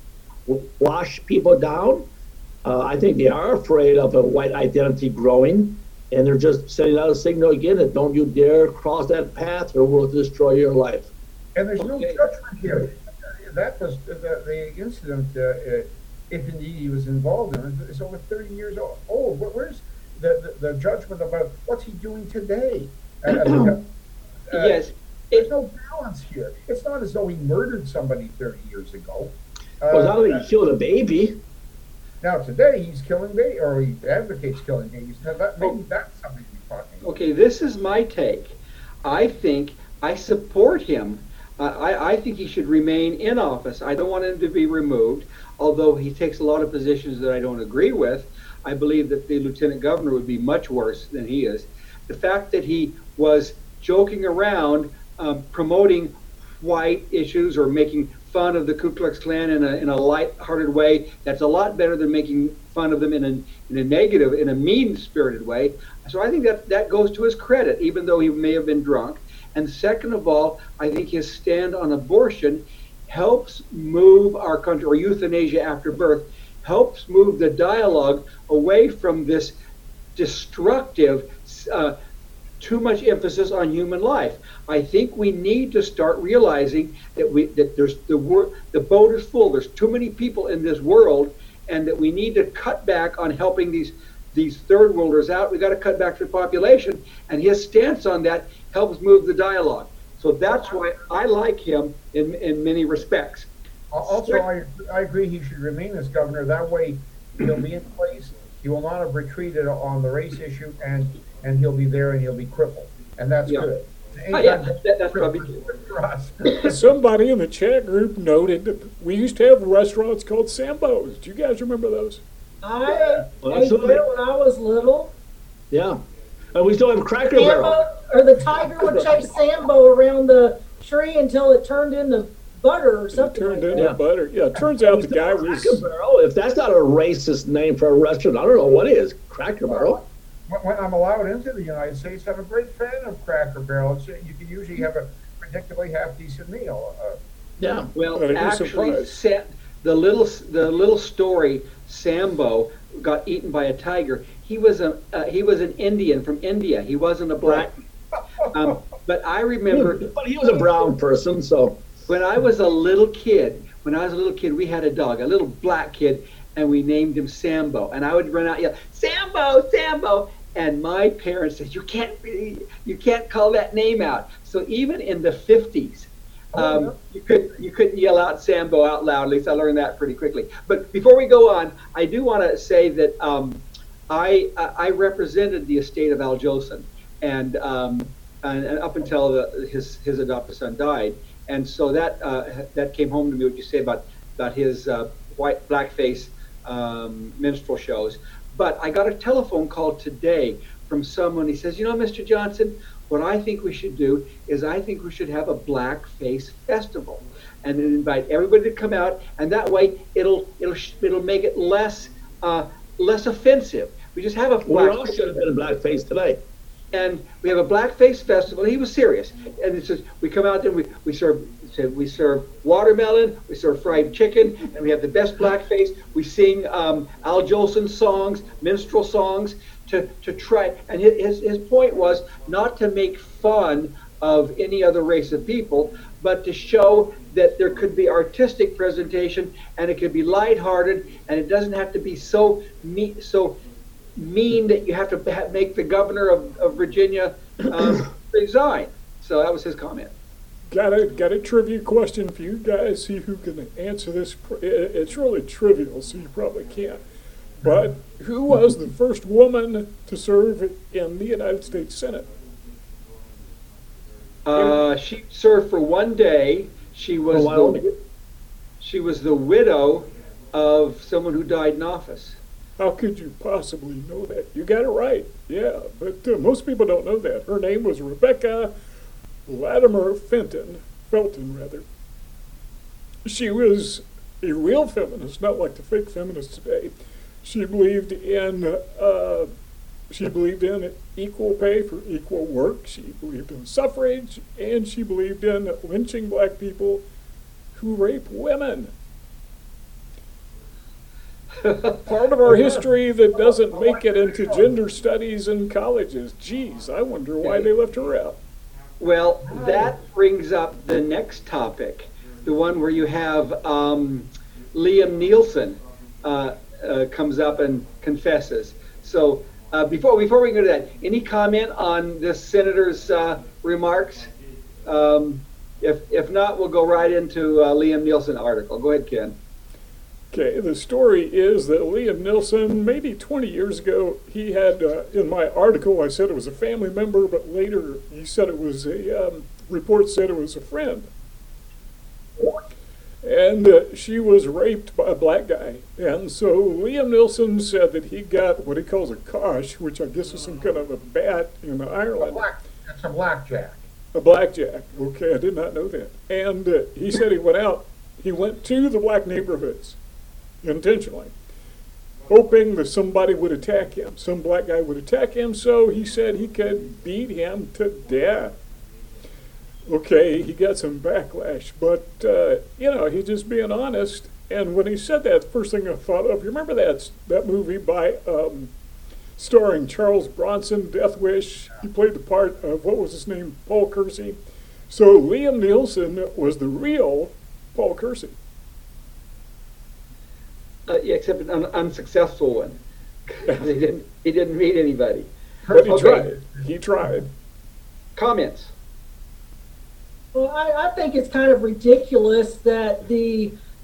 wash people down. Uh, I think they are afraid of a white identity growing, and they're just sending out a signal again that don't you dare cross that path or we'll destroy your life. And there's no Okay. judgment here. That was the, the incident, uh, uh, if indeed he was involved in it, is over thirty years o- old. Where- Where's the, the, the judgment about what's he doing today? Uh, uh, yes, There's no balance here. It's not as though he murdered somebody thirty years ago. Uh, Well, not only he killed a baby. now today he's killing babies, or he advocates killing babies. Now that, maybe that's something to be talking about. okay, this is my take. I think I support him. Uh, I, I think he should remain in office. I don't want him to be removed, although he takes a lot of positions that I don't agree with. I believe that the lieutenant governor would be much worse than he is. The fact that he was joking around, um, promoting white issues or making fun of the Ku Klux Klan in a in a light-hearted way, that's a lot better than making fun of them in a in a negative, in a mean-spirited way. So I think that that goes to his credit, even though he may have been drunk. And second of all, I think his stand on abortion helps move our country, or euthanasia after birth, helps move the dialogue away from this destructive, uh, too much emphasis on human life. I think we need to start realizing that we that there's the wor- the boat is full. There's too many people in this world, and that we need to cut back on helping these these third worlders out. We got to cut back the population, and his stance on that helps move the dialogue. So that's why I like him in in many respects. Also, I, I agree he should remain as governor. That way, he'll be in place. he will not have retreated on the race issue, and, and he'll be there and he'll be crippled. And that's Yeah. good. Oh, yeah, that, that's probably true. Good for us. Somebody in the chat group noted that we used to have restaurants called Sambo's. Do you guys remember those? I Well, ate absolutely. there when I was little. Yeah. And we still have Cracker Barrel. Sambo, or the tiger would chase Sambo around the tree until it turned into butter or It something turned like into that. Yeah. butter. Yeah, it turns out the guy was. Cracker Barrel. If that's not a racist name for a restaurant, I don't know what is. Cracker Barrel. When, when I'm allowed into the United States, I'm a great fan of Cracker Barrel. It's, you can usually have a predictably half decent meal. Uh, Yeah. Well, I'd be actually, surprised. Sa- the little the little story, Sambo got eaten by a tiger. He was a uh, he was an Indian from India. He wasn't a black. Um, but I remember But he was a brown person, so. when I was a little kid. When I was a little kid, we had a dog, a little black kid, and we named him Sambo. And I would run out and yell, "Sambo, Sambo!" And my parents said, "You can't you can't call that name out." So even in the fifties. Um, you could you couldn't yell out Sambo out loud. At least I learned that pretty quickly. But before we go on, I do want to say that um, I I represented the estate of Al Jolson, and um, and, and up until the, his his adopted son died, and so that uh, that came home to me. What you say about about his uh, white blackface um, minstrel shows. But I got a telephone call today from someone. He says, "You know, Mister Johnson, what I think we should do is I think we should have a blackface festival, and then invite everybody to come out, and that way it'll it'll it'll make it less uh, less offensive. We just have a We all black should have been in blackface today. and we have a blackface festival." He was serious, and it says we come out there, and we we serve we serve watermelon, we serve fried chicken, and we have the best blackface. We sing um, Al Jolson songs, minstrel songs, to to try. And his his point was not to make fun of any other race of people, but to show that there could be artistic presentation, and it could be lighthearted, and it doesn't have to be so me so mean that you have to ha- make the governor of, of Virginia um, resign. So that was his comment. Got a got a trivia question for you guys. See who can answer this. It- It's really trivial, so you probably can't. But who was the first woman to serve in the United States Senate? Uh, she served for one day. She was For Wyoming. the, she was the widow of someone who died in office. How could you possibly know that? You got it right. Yeah, but uh, most people don't know that. Her name was Rebecca Latimer Fenton, Felton rather. She was a real feminist, not like the fake feminists today. She believed in uh, she believed in equal pay for equal work. She believed in suffrage, and she believed in lynching black people who rape women. Part of our history that doesn't make it into gender studies in colleges. Geez, I wonder why they left her out. Well, that brings up the next topic, the one where you have um, Liam Nielsen uh, uh, comes up and confesses. So uh, before before we go to that, any comment on this senator's uh, remarks? Um, if if not, we'll go right into uh, Liam Nielsen article. Go ahead, Ken. Okay, the story is that Liam Nielsen, maybe twenty years ago, he had, uh, in my article, I said it was a family member, but later he said it was a, um, report said it was a friend. And uh, she was raped by a black guy. And so Liam Nielsen said that he got what he calls a kosh, which I guess is some kind of a bat in a Ireland. black, it's a blackjack. A blackjack. Okay, I did not know that. And uh, he said he went out, he went to the black neighborhoods intentionally, hoping that somebody would attack him. Some black guy would attack him, so he said he could beat him to death. Okay, he got some backlash, but, uh, you know, he's just being honest. And when he said that, the first thing I thought of, you remember that, that movie by, um, starring Charles Bronson, Death Wish? He played the part of, what was his name, Paul Kersey. So Liam Nielsen was the real Paul Kersey. Uh, yeah, except an un- unsuccessful one. he didn't. He didn't meet anybody. But he Okay. tried. He tried. Comments. Well, I, I think it's kind of ridiculous that the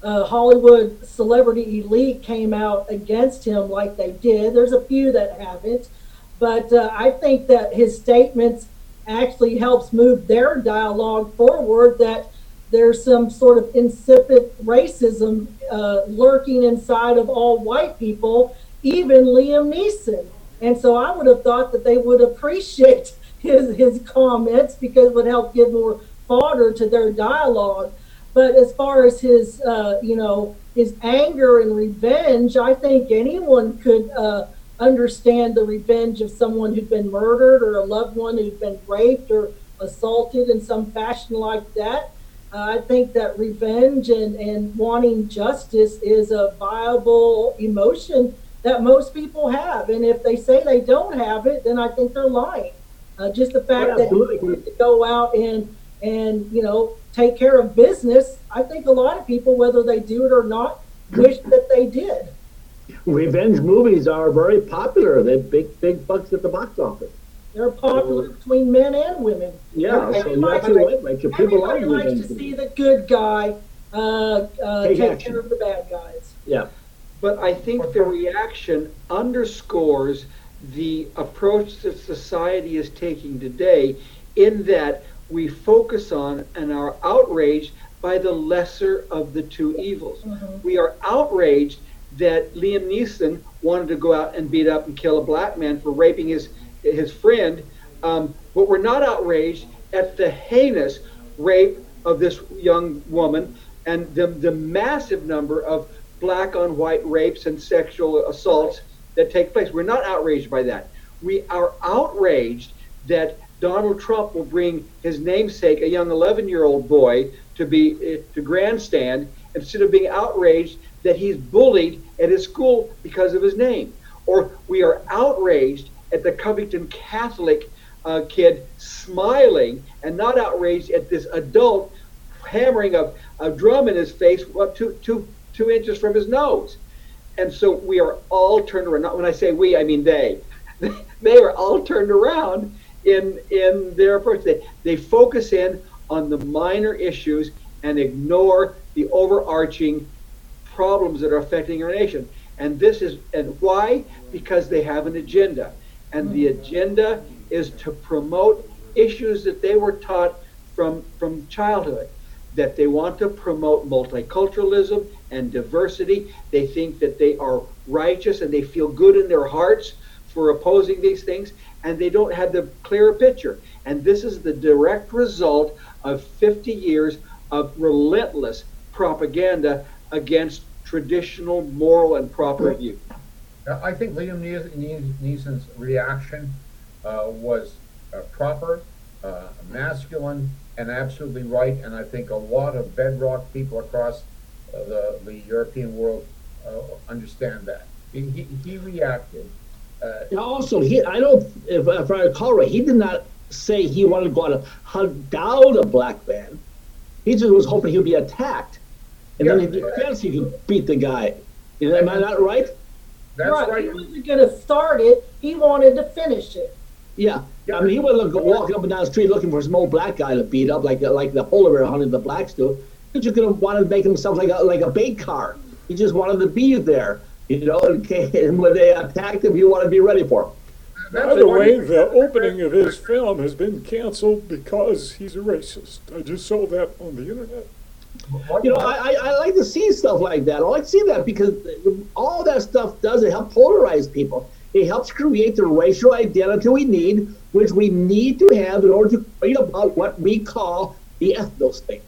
uh, Hollywood celebrity elite came out against him like they did. There's a few that haven't, but uh, I think that his statements actually helps move their dialogue forward, that there's some sort of insipid racism uh, lurking inside of all white people, even Liam Neeson. And so I would have thought that they would appreciate his, his comments, because it would help give more fodder to their dialogue. But as far as his, uh, you know, his anger and revenge, I think anyone could uh, understand the revenge of someone who'd been murdered, or a loved one who'd been raped or assaulted in some fashion like that. Uh, I think that revenge and, and wanting justice is a viable emotion that most people have. And if they say they don't have it, then I think they're lying. Uh, just the fact Yeah, that absolutely. you need to go out and, and, you know, take care of business, I think a lot of people, whether they do it or not, wish that they did. Revenge movies are very popular. They're big, big bucks at the box office. They're popular between men and women. Yeah, so Everybody you're absolutely right, likes- Rachel. People like Everybody likes revenge to see movies. the good guy uh, uh, Take take action. care of the bad guys. Yeah. But I think the reaction underscores the approach that society is taking today, in that we focus on and are outraged by the lesser of the two evils. Mhm. We are outraged that Liam Neeson wanted to go out and beat up and kill a black man for raping his his friend, um, but we're not outraged at the heinous rape of this young woman and the, the massive number of black on white rapes and sexual assaults that take place. We're not outraged by that. We are outraged that Donald Trump will bring his namesake, a young eleven-year-old boy, to be uh, to grandstand, instead of being outraged that he's bullied at his school because of his name. Or we are outraged at the Covington Catholic uh, kid smiling, and not outraged at this adult hammering a, a drum in his face, what, two, two, two inches from his nose. And so we are all turned around. Not when I say we, I mean they. They are all turned around in in their approach. They, they focus in on the minor issues and ignore the overarching problems that are affecting our nation. And this is, and why? Because they have an agenda. And the agenda is to promote issues that they were taught from, from childhood, that they want to promote multiculturalism and diversity. They think that they are righteous and they feel good in their hearts for opposing these things, and they don't have the clearer picture. And this is the direct result of fifty years of relentless propaganda against traditional moral and proper view. Uh, I think Liam Nees- Nees- Neeson's reaction uh, was uh, proper, uh, masculine, and absolutely right. And I think a lot of bedrock people across uh, the, the European world uh, understand that. He, he, he reacted. Uh, And also, he, I don't, if, if I recall right, he did not say he wanted to go out and hunt down a black man. He just was hoping he would be attacked. And then Yeah. in defense, he could beat the guy. You know, am I not right? that's right. right. He wasn't going to start it. He wanted to finish it. Yeah. I mean, he wasn't look, walking up and down the street looking for some old black guy to beat up like like the polar bear hunted the blacks do. He just gonna wanted to make himself like a like a bait car. He just wanted to be there, you know. And, and when they attacked him, he wanted to be ready for them. By the way, the opening of his film has been canceled because he's a racist. I just saw that on the internet. What- You know, I, I, I like to see stuff like that. I like to see that because all that stuff does, it help polarize people. It helps create the racial identity we need, which we need to have in order to fight about what we call the ethno state.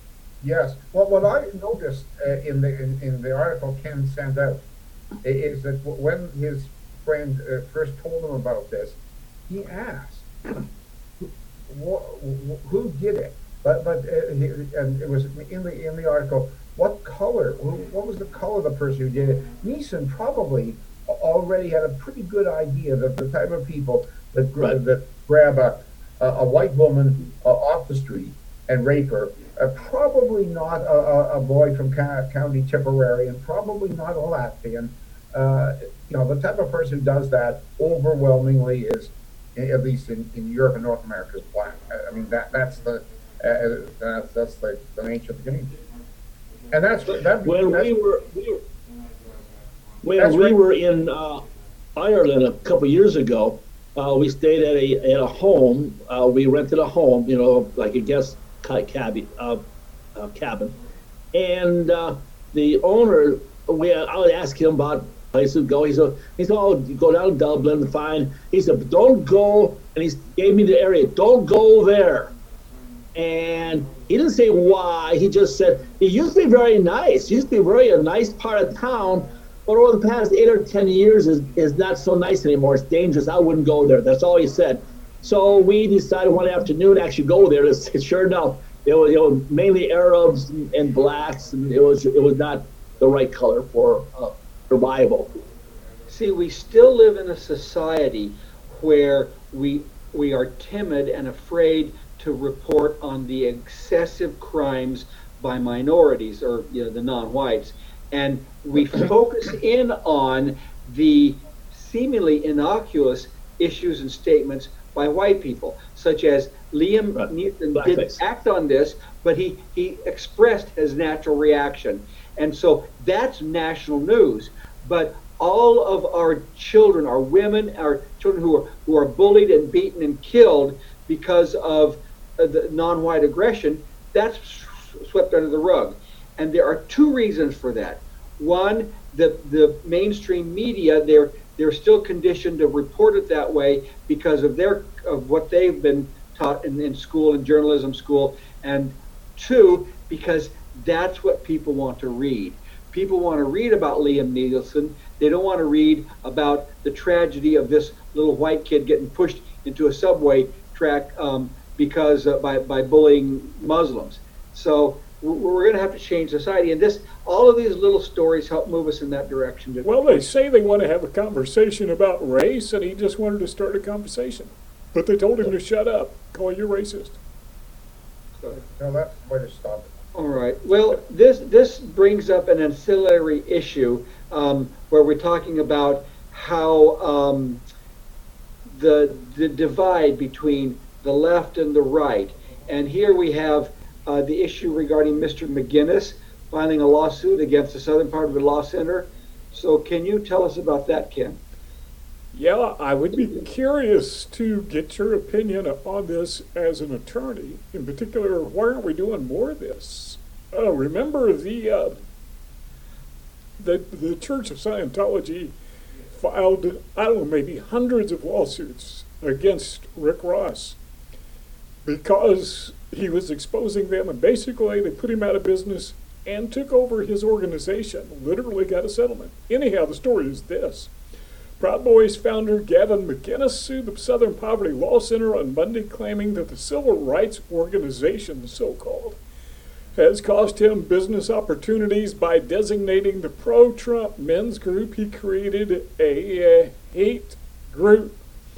Yes. Well, what I noticed uh, in the in, in the article Ken sent out i- is that w- when his friend uh, first told him about this, he asked, wh- wh- "Who did it?" But but uh, he, and it was in the in the article. What color? wh- What was the color of the person who did it? Neeson probably already had a pretty good idea that the type of people that gra- Right. that grab a a, a white woman uh, off the street and rape her. Uh, probably not a, a, a boy from ca- County Tipperary, and probably not a Latvian. Uh, you know, the type of person who does that overwhelmingly is, at least in, in Europe and North America, is black. I I mean, that that's the uh, that's, that's the, the nature of the game. And that's what that. When that's, we were, we were when That's we right. were in uh, Ireland a couple years ago, uh, we stayed at a at a home. Uh, we rented a home, you know, like a guest ca- cabin, uh, uh, cabin, and uh, the owner. We I would ask him about places to go. He said, he said, "Oh, you go down to Dublin, fine." He said, "Don't go," and he gave me the area. Don't go there. And he didn't say why. He just said it used to be very nice. It used to be very a nice part of town, but over the past eight or ten years is is not so nice anymore. It's dangerous. I wouldn't go there. That's all he said. So we decided one afternoon to actually go there. To, sure enough, it was, it was mainly Arabs and, and blacks, and it was it was not the right color for uh, survival. See, we still live in a society where we we are timid and afraid to report on the excessive crimes by minorities or you know the non-whites, and we focus in on the seemingly innocuous issues and statements by white people, such as Liam Right. Neeson Blackface. didn't act on this, but he he expressed his natural reaction, and so that's national news. But all of our children, our women, our children who are who are bullied and beaten and killed because of uh, the non-white aggression, that's swept under the rug. And there are two reasons for that. One, the the mainstream media, they're they're still conditioned to report it that way because of their of what they've been taught in, in school, in journalism school. And two, because that's what people want to read. People want to read about Liam Neeson. They don't want to read about the tragedy of this little white kid getting pushed into a subway track um, because uh, by by bullying Muslims. So we're, we're going to have to change society, and this all of these little stories help move us in that direction. Well, they say they want to have a conversation about race, and he just wanted to start a conversation. But they told him to shut up, call you racist. no, that's the way to stop it. All right. Well, this this brings up an ancillary issue um, where we're talking about how um, the the divide between the left and the right, and here we have uh, the issue regarding Mister McGinnis filing a lawsuit against the Southern Poverty Law Center. So, can you tell us about that, Ken? Yeah, I would be curious to get your opinion on this as an attorney. In particular, why aren't we doing more of this? Uh, remember the, uh, the the Church of Scientology filed, I don't know, maybe hundreds of lawsuits against Rick Ross because he was exposing them, and basically they put him out of business and took over his organization, literally got a settlement. Anyhow, the story is this. Proud Boys founder Gavin McInnes sued the Southern Poverty Law Center on Monday, claiming that the civil rights organization, so-called, has cost him business opportunities by designating the pro-Trump men's group he created a, uh hate group.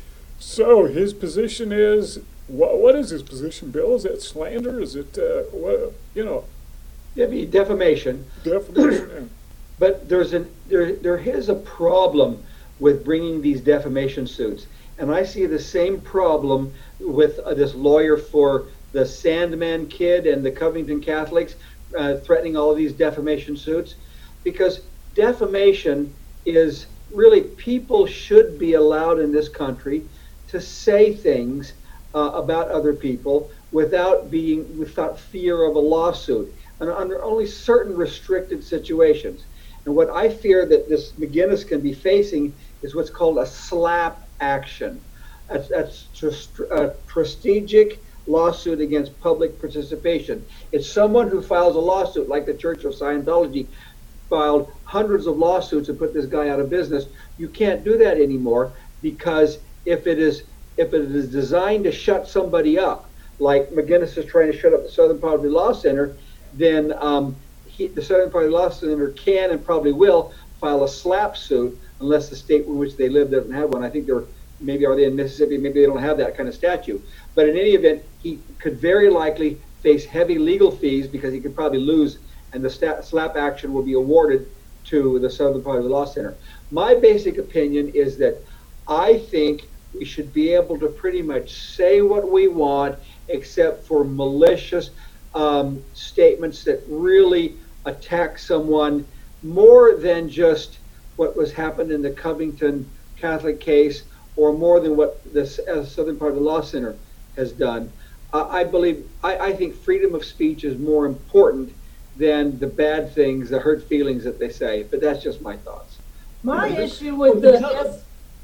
So his position is, what, what is his position, Bill? Is that slander? Is it, uh, what, you know, It'd be defamation. defamation? But there's an there there is a problem with bringing these defamation suits, and I see the same problem with uh, this lawyer for the Sandman kid and the Covington Catholics uh, threatening all of these defamation suits, because defamation is really, people should be allowed in this country to say things uh, about other people without being without fear of a lawsuit, and under only certain restricted situations. And what I fear that this McGinnis can be facing is what's called a slap action. That's, that's just a prestigious lawsuit against public participation. It's someone who files a lawsuit, like the Church of Scientology filed hundreds of lawsuits and put this guy out of business. You can't do that anymore, because if it is if it is designed to shut somebody up, like McGinnis is trying to shut up the Southern Poverty Law Center, then um, he, the Southern Poverty Law Center can and probably will file a slap suit, unless the state in which they live doesn't have one. I think they're, maybe are they in Mississippi, maybe they don't have that kind of statute. But in any event, he could very likely face heavy legal fees, because he could probably lose, and the stat, slap action will be awarded to the Southern Poverty Law Center. My basic opinion is that I think we should be able to pretty much say what we want, except for malicious um, statements that really attack someone more than just what was happened in the Covington Catholic case, or more than what the uh, Southern Poverty Law Center has done. Uh, I believe, I, I think freedom of speech is more important than the bad things, the hurt feelings that they say. But that's just my thoughts. My issue with the S-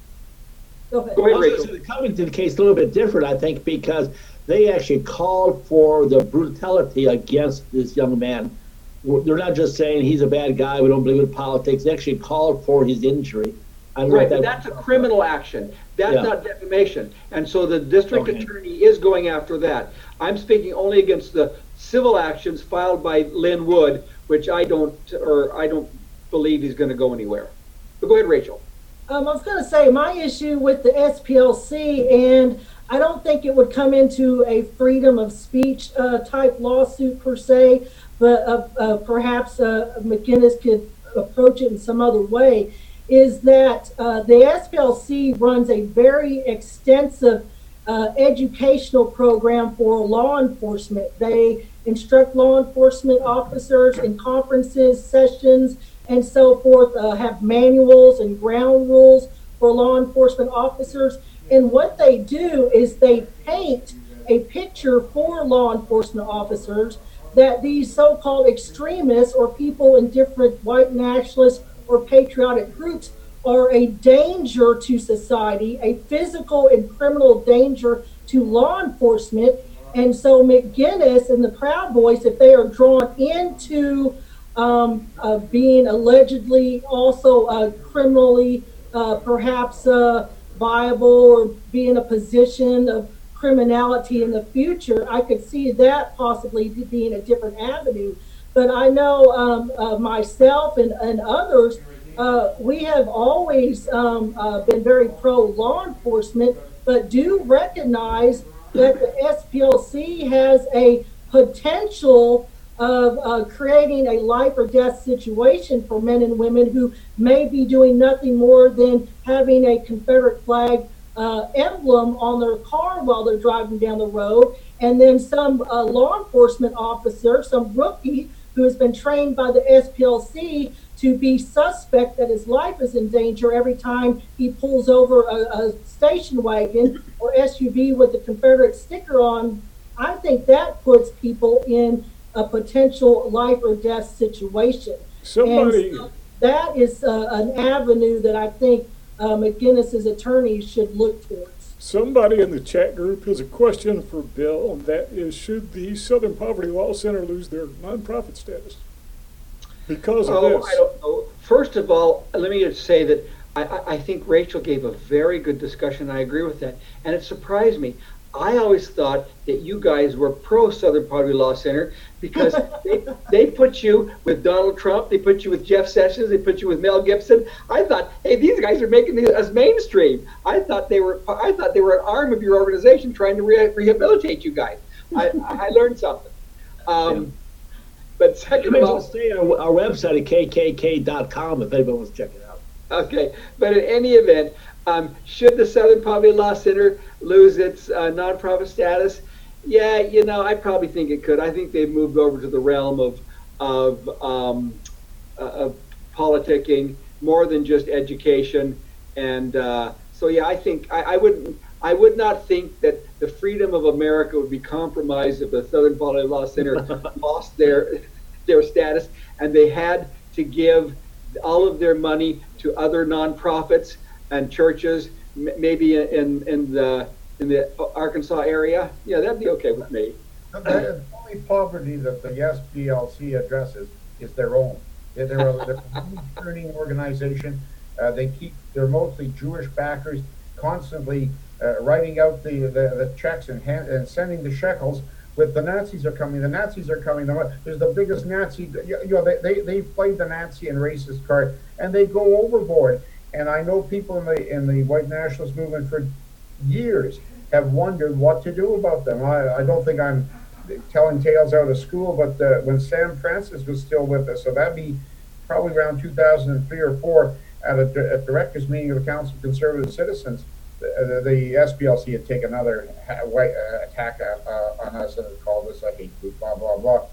go ahead. Go ahead, Also, Rachel. the Covington case is a little bit different, I think, because they actually called for the brutality against this young man. They're not just saying he's a bad guy, we don't believe in politics. They actually called for his injury. I don't know Right, if but that- that's a criminal action. That's Yeah. not defamation. And so the district Okay. attorney is going after that. I'm speaking only against the civil actions filed by Lynn Wood, which I don't, or I don't believe he's going to go anywhere. But go ahead, Rachel. Um, I was going to say my issue with the S P L C, and I don't think it would come into a freedom of speech uh, type lawsuit per se, but uh, uh, perhaps uh, McGinnis could approach it in some other way, is that uh, the S P L C runs a very extensive uh, educational program for law enforcement. They instruct law enforcement officers in conferences, sessions, and so forth, uh, have manuals and ground rules for law enforcement officers. And what they do is they paint a picture for law enforcement officers that these so-called extremists or people in different white nationalist or patriotic groups are a danger to society, a physical and criminal danger to law enforcement. And so McGinnis and the Proud Boys, if they are drawn into um, uh, being allegedly also uh, criminally uh, perhaps uh, viable or be in a position of criminality in the future, I could see that possibly being a different avenue. But I know um, uh, myself and, and others, uh, we have always um, uh, been very pro law enforcement, but do recognize that the S P L C has a potential of uh, creating a life or death situation for men and women who may be doing nothing more than having a Confederate flag uh, emblem on their car while they're driving down the road. And then some uh, law enforcement officer, some rookie who has been trained by the S P L C to be suspect that his life is in danger every time he pulls over a, a station wagon or S U V with a Confederate sticker on. I think that puts people in a potential life or death situation. Somebody, And so that is uh, an avenue that I think uh, McGinnis's attorneys should look towards. somebody in the chat group has a question for Bill, and that is, should the Southern Poverty Law Center lose their nonprofit status because of Oh, this? I don't know. First of all, let me just say that I, I, I think Rachel gave a very good discussion. I agree with that. And it surprised me. I always thought that you guys were pro Southern Poverty Law Center because they, they put you with Donald Trump, they put you with Jeff Sessions, they put you with Mel Gibson. I thought, hey, these guys are making us mainstream. I thought they were I thought they were an arm of your organization trying to re- rehabilitate you guys. I, I learned something. Um, but You second may of as well all, stay on our, our website at K K K dot com if anybody wants to check it out. okay, but in any event, um, should the Southern Poverty Law Center lose its uh, nonprofit status? Yeah, you know, I probably think it could. I think they've moved over to the realm of of, um, uh, of politicking more than just education, and uh, so yeah, I think I, I wouldn't. I would not think that the freedom of America would be compromised if the Southern Poverty Law Center lost their their status and they had to give all of their money to other nonprofits and churches, m- maybe in in the in the Arkansas area. Yeah, that'd be okay with me. The only poverty that the S P L C addresses is their own. They're, they're a, they're a money-earning organization. Uh, they keep, they're mostly Jewish backers, constantly uh, writing out the, the, the checks and, hand, and sending the shekels. With the Nazis are coming, the Nazis are coming. There's the biggest Nazi, you know, they, they, they played the Nazi and racist card, and they go overboard. And I know people in the in the white nationalist movement for years have wondered what to do about them. I, I don't think I'm telling tales out of school, but uh, when Sam Francis was still with us, so that'd be probably around two thousand three or four, at a, a directors meeting of the Council of Conservative Citizens, the, the S P L C had taken another ha- white, uh, attack uh, on us and called us a hate group, blah, blah, blah.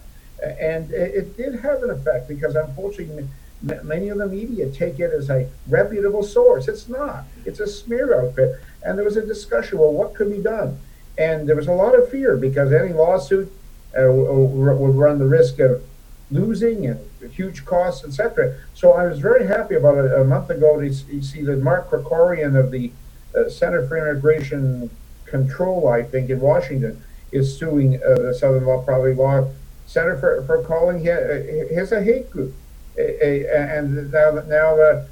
And it, it did have an effect because unfortunately m- many of the media take it as a reputable source. It's not. It's a smear outfit. And there was a discussion, well, what could be done? And there was a lot of fear because any lawsuit uh, w- w- would run the risk of losing and huge costs, et cetera. So I was very happy about a, a month ago to s- see that Mark Krikorian of the uh, Center for Immigration Control, I think, in Washington, is suing uh, the Southern Law Poverty Law Center for, for calling his, his a hate group. A, a, and now, now the,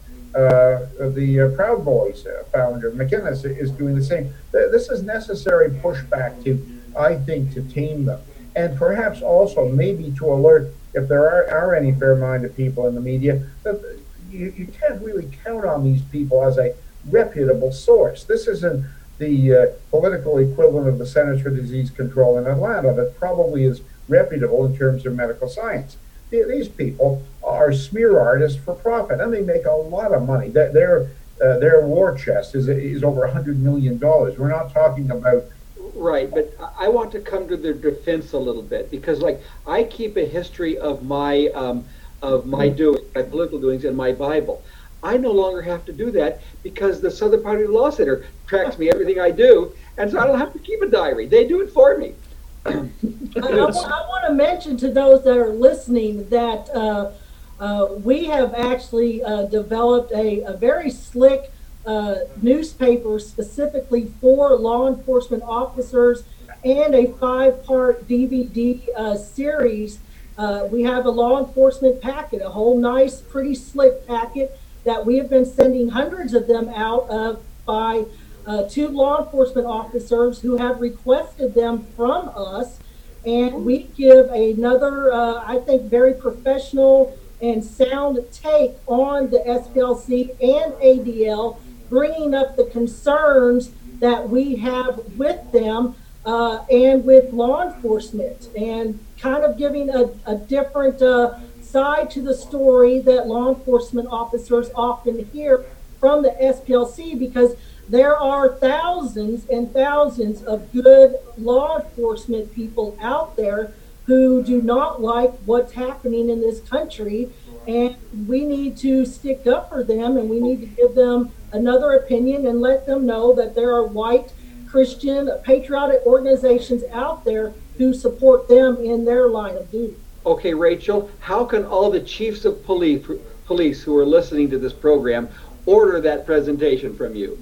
uh, the uh, Proud Boys uh, founder, McInnes, is doing the same. This is necessary pushback to, I think, to tame them. And perhaps also maybe to alert, if there are, are any fair-minded people in the media, that you, you can't really count on these people as a reputable source. This isn't the uh, political equivalent of the Centers for Disease Control in Atlanta that probably is reputable in terms of medical science. These people are smear artists for profit, and they make a lot of money. Their uh, their war chest is is over a hundred million dollars. We're not talking about. Right, but I want to come to their defense a little bit because, like, I keep a history of my um, of my doing, my political doings in my Bible. I no longer have to do that because the Southern Poverty Law Center tracks me everything I do, and so I don't have to keep a diary. They do it for me. I, I, wa- I want to mention to those that are listening that uh, uh, we have actually uh, developed a, a very slick uh, newspaper specifically for law enforcement officers and a five-part D V D uh, series. Uh, we have a law enforcement packet, a whole nice, pretty slick packet that we have been sending hundreds of them out of by Uh, to law enforcement officers who have requested them from us, and we give another, uh, I think, very professional and sound take on the S P L C and A D L, bringing up the concerns that we have with them uh, and with law enforcement, and kind of giving a, a different uh, side to the story that law enforcement officers often hear from the S P L C, because there are thousands and thousands of good law enforcement people out there who do not like what's happening in this country, and we need to stick up for them, and we need to give them another opinion and let them know that there are white Christian patriotic organizations out there who support them in their line of duty. Okay, Rachel, how can all the chiefs of police police who are listening to this program order that presentation from you?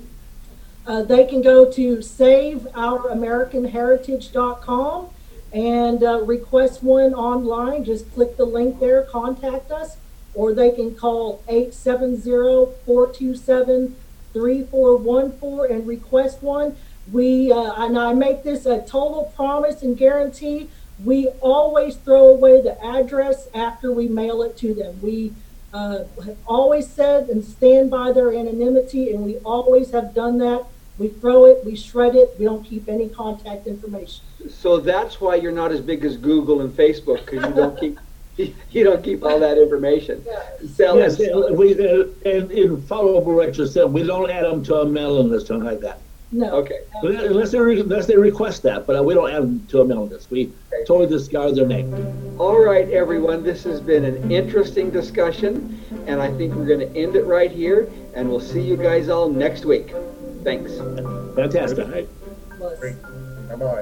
Uh, they can go to save our american heritage dot com and uh, request one online. Just click the link there, contact us, or they can call eight seven zero, four two seven, three four one four and request one. We, uh, and I make this a total promise and guarantee, we always throw away the address after we mail it to them. We uh, have always said and stand by their anonymity, and we always have done that. We throw it, we shred it, we don't keep any contact information. So that's why you're not as big as Google and Facebook, because you don't keep you don't keep all that information. Sell Yes, it. and we, uh, and in follow-up what Rachel said, we don't add them to a mailing list or anything like that. No. Okay. Unless they, re- unless they request that, but uh, we don't add them to a mailing list. We totally discard their name. All right, everyone. This has been an interesting discussion, and I think we're going to end it right here. And we'll see you guys all next week. Thanks. Fantastic. Good night. Was- Great. Bye-bye.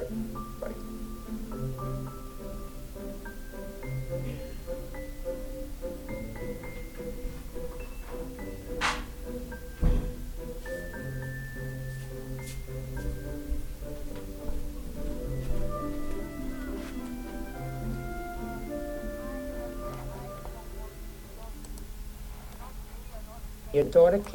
Your daughter came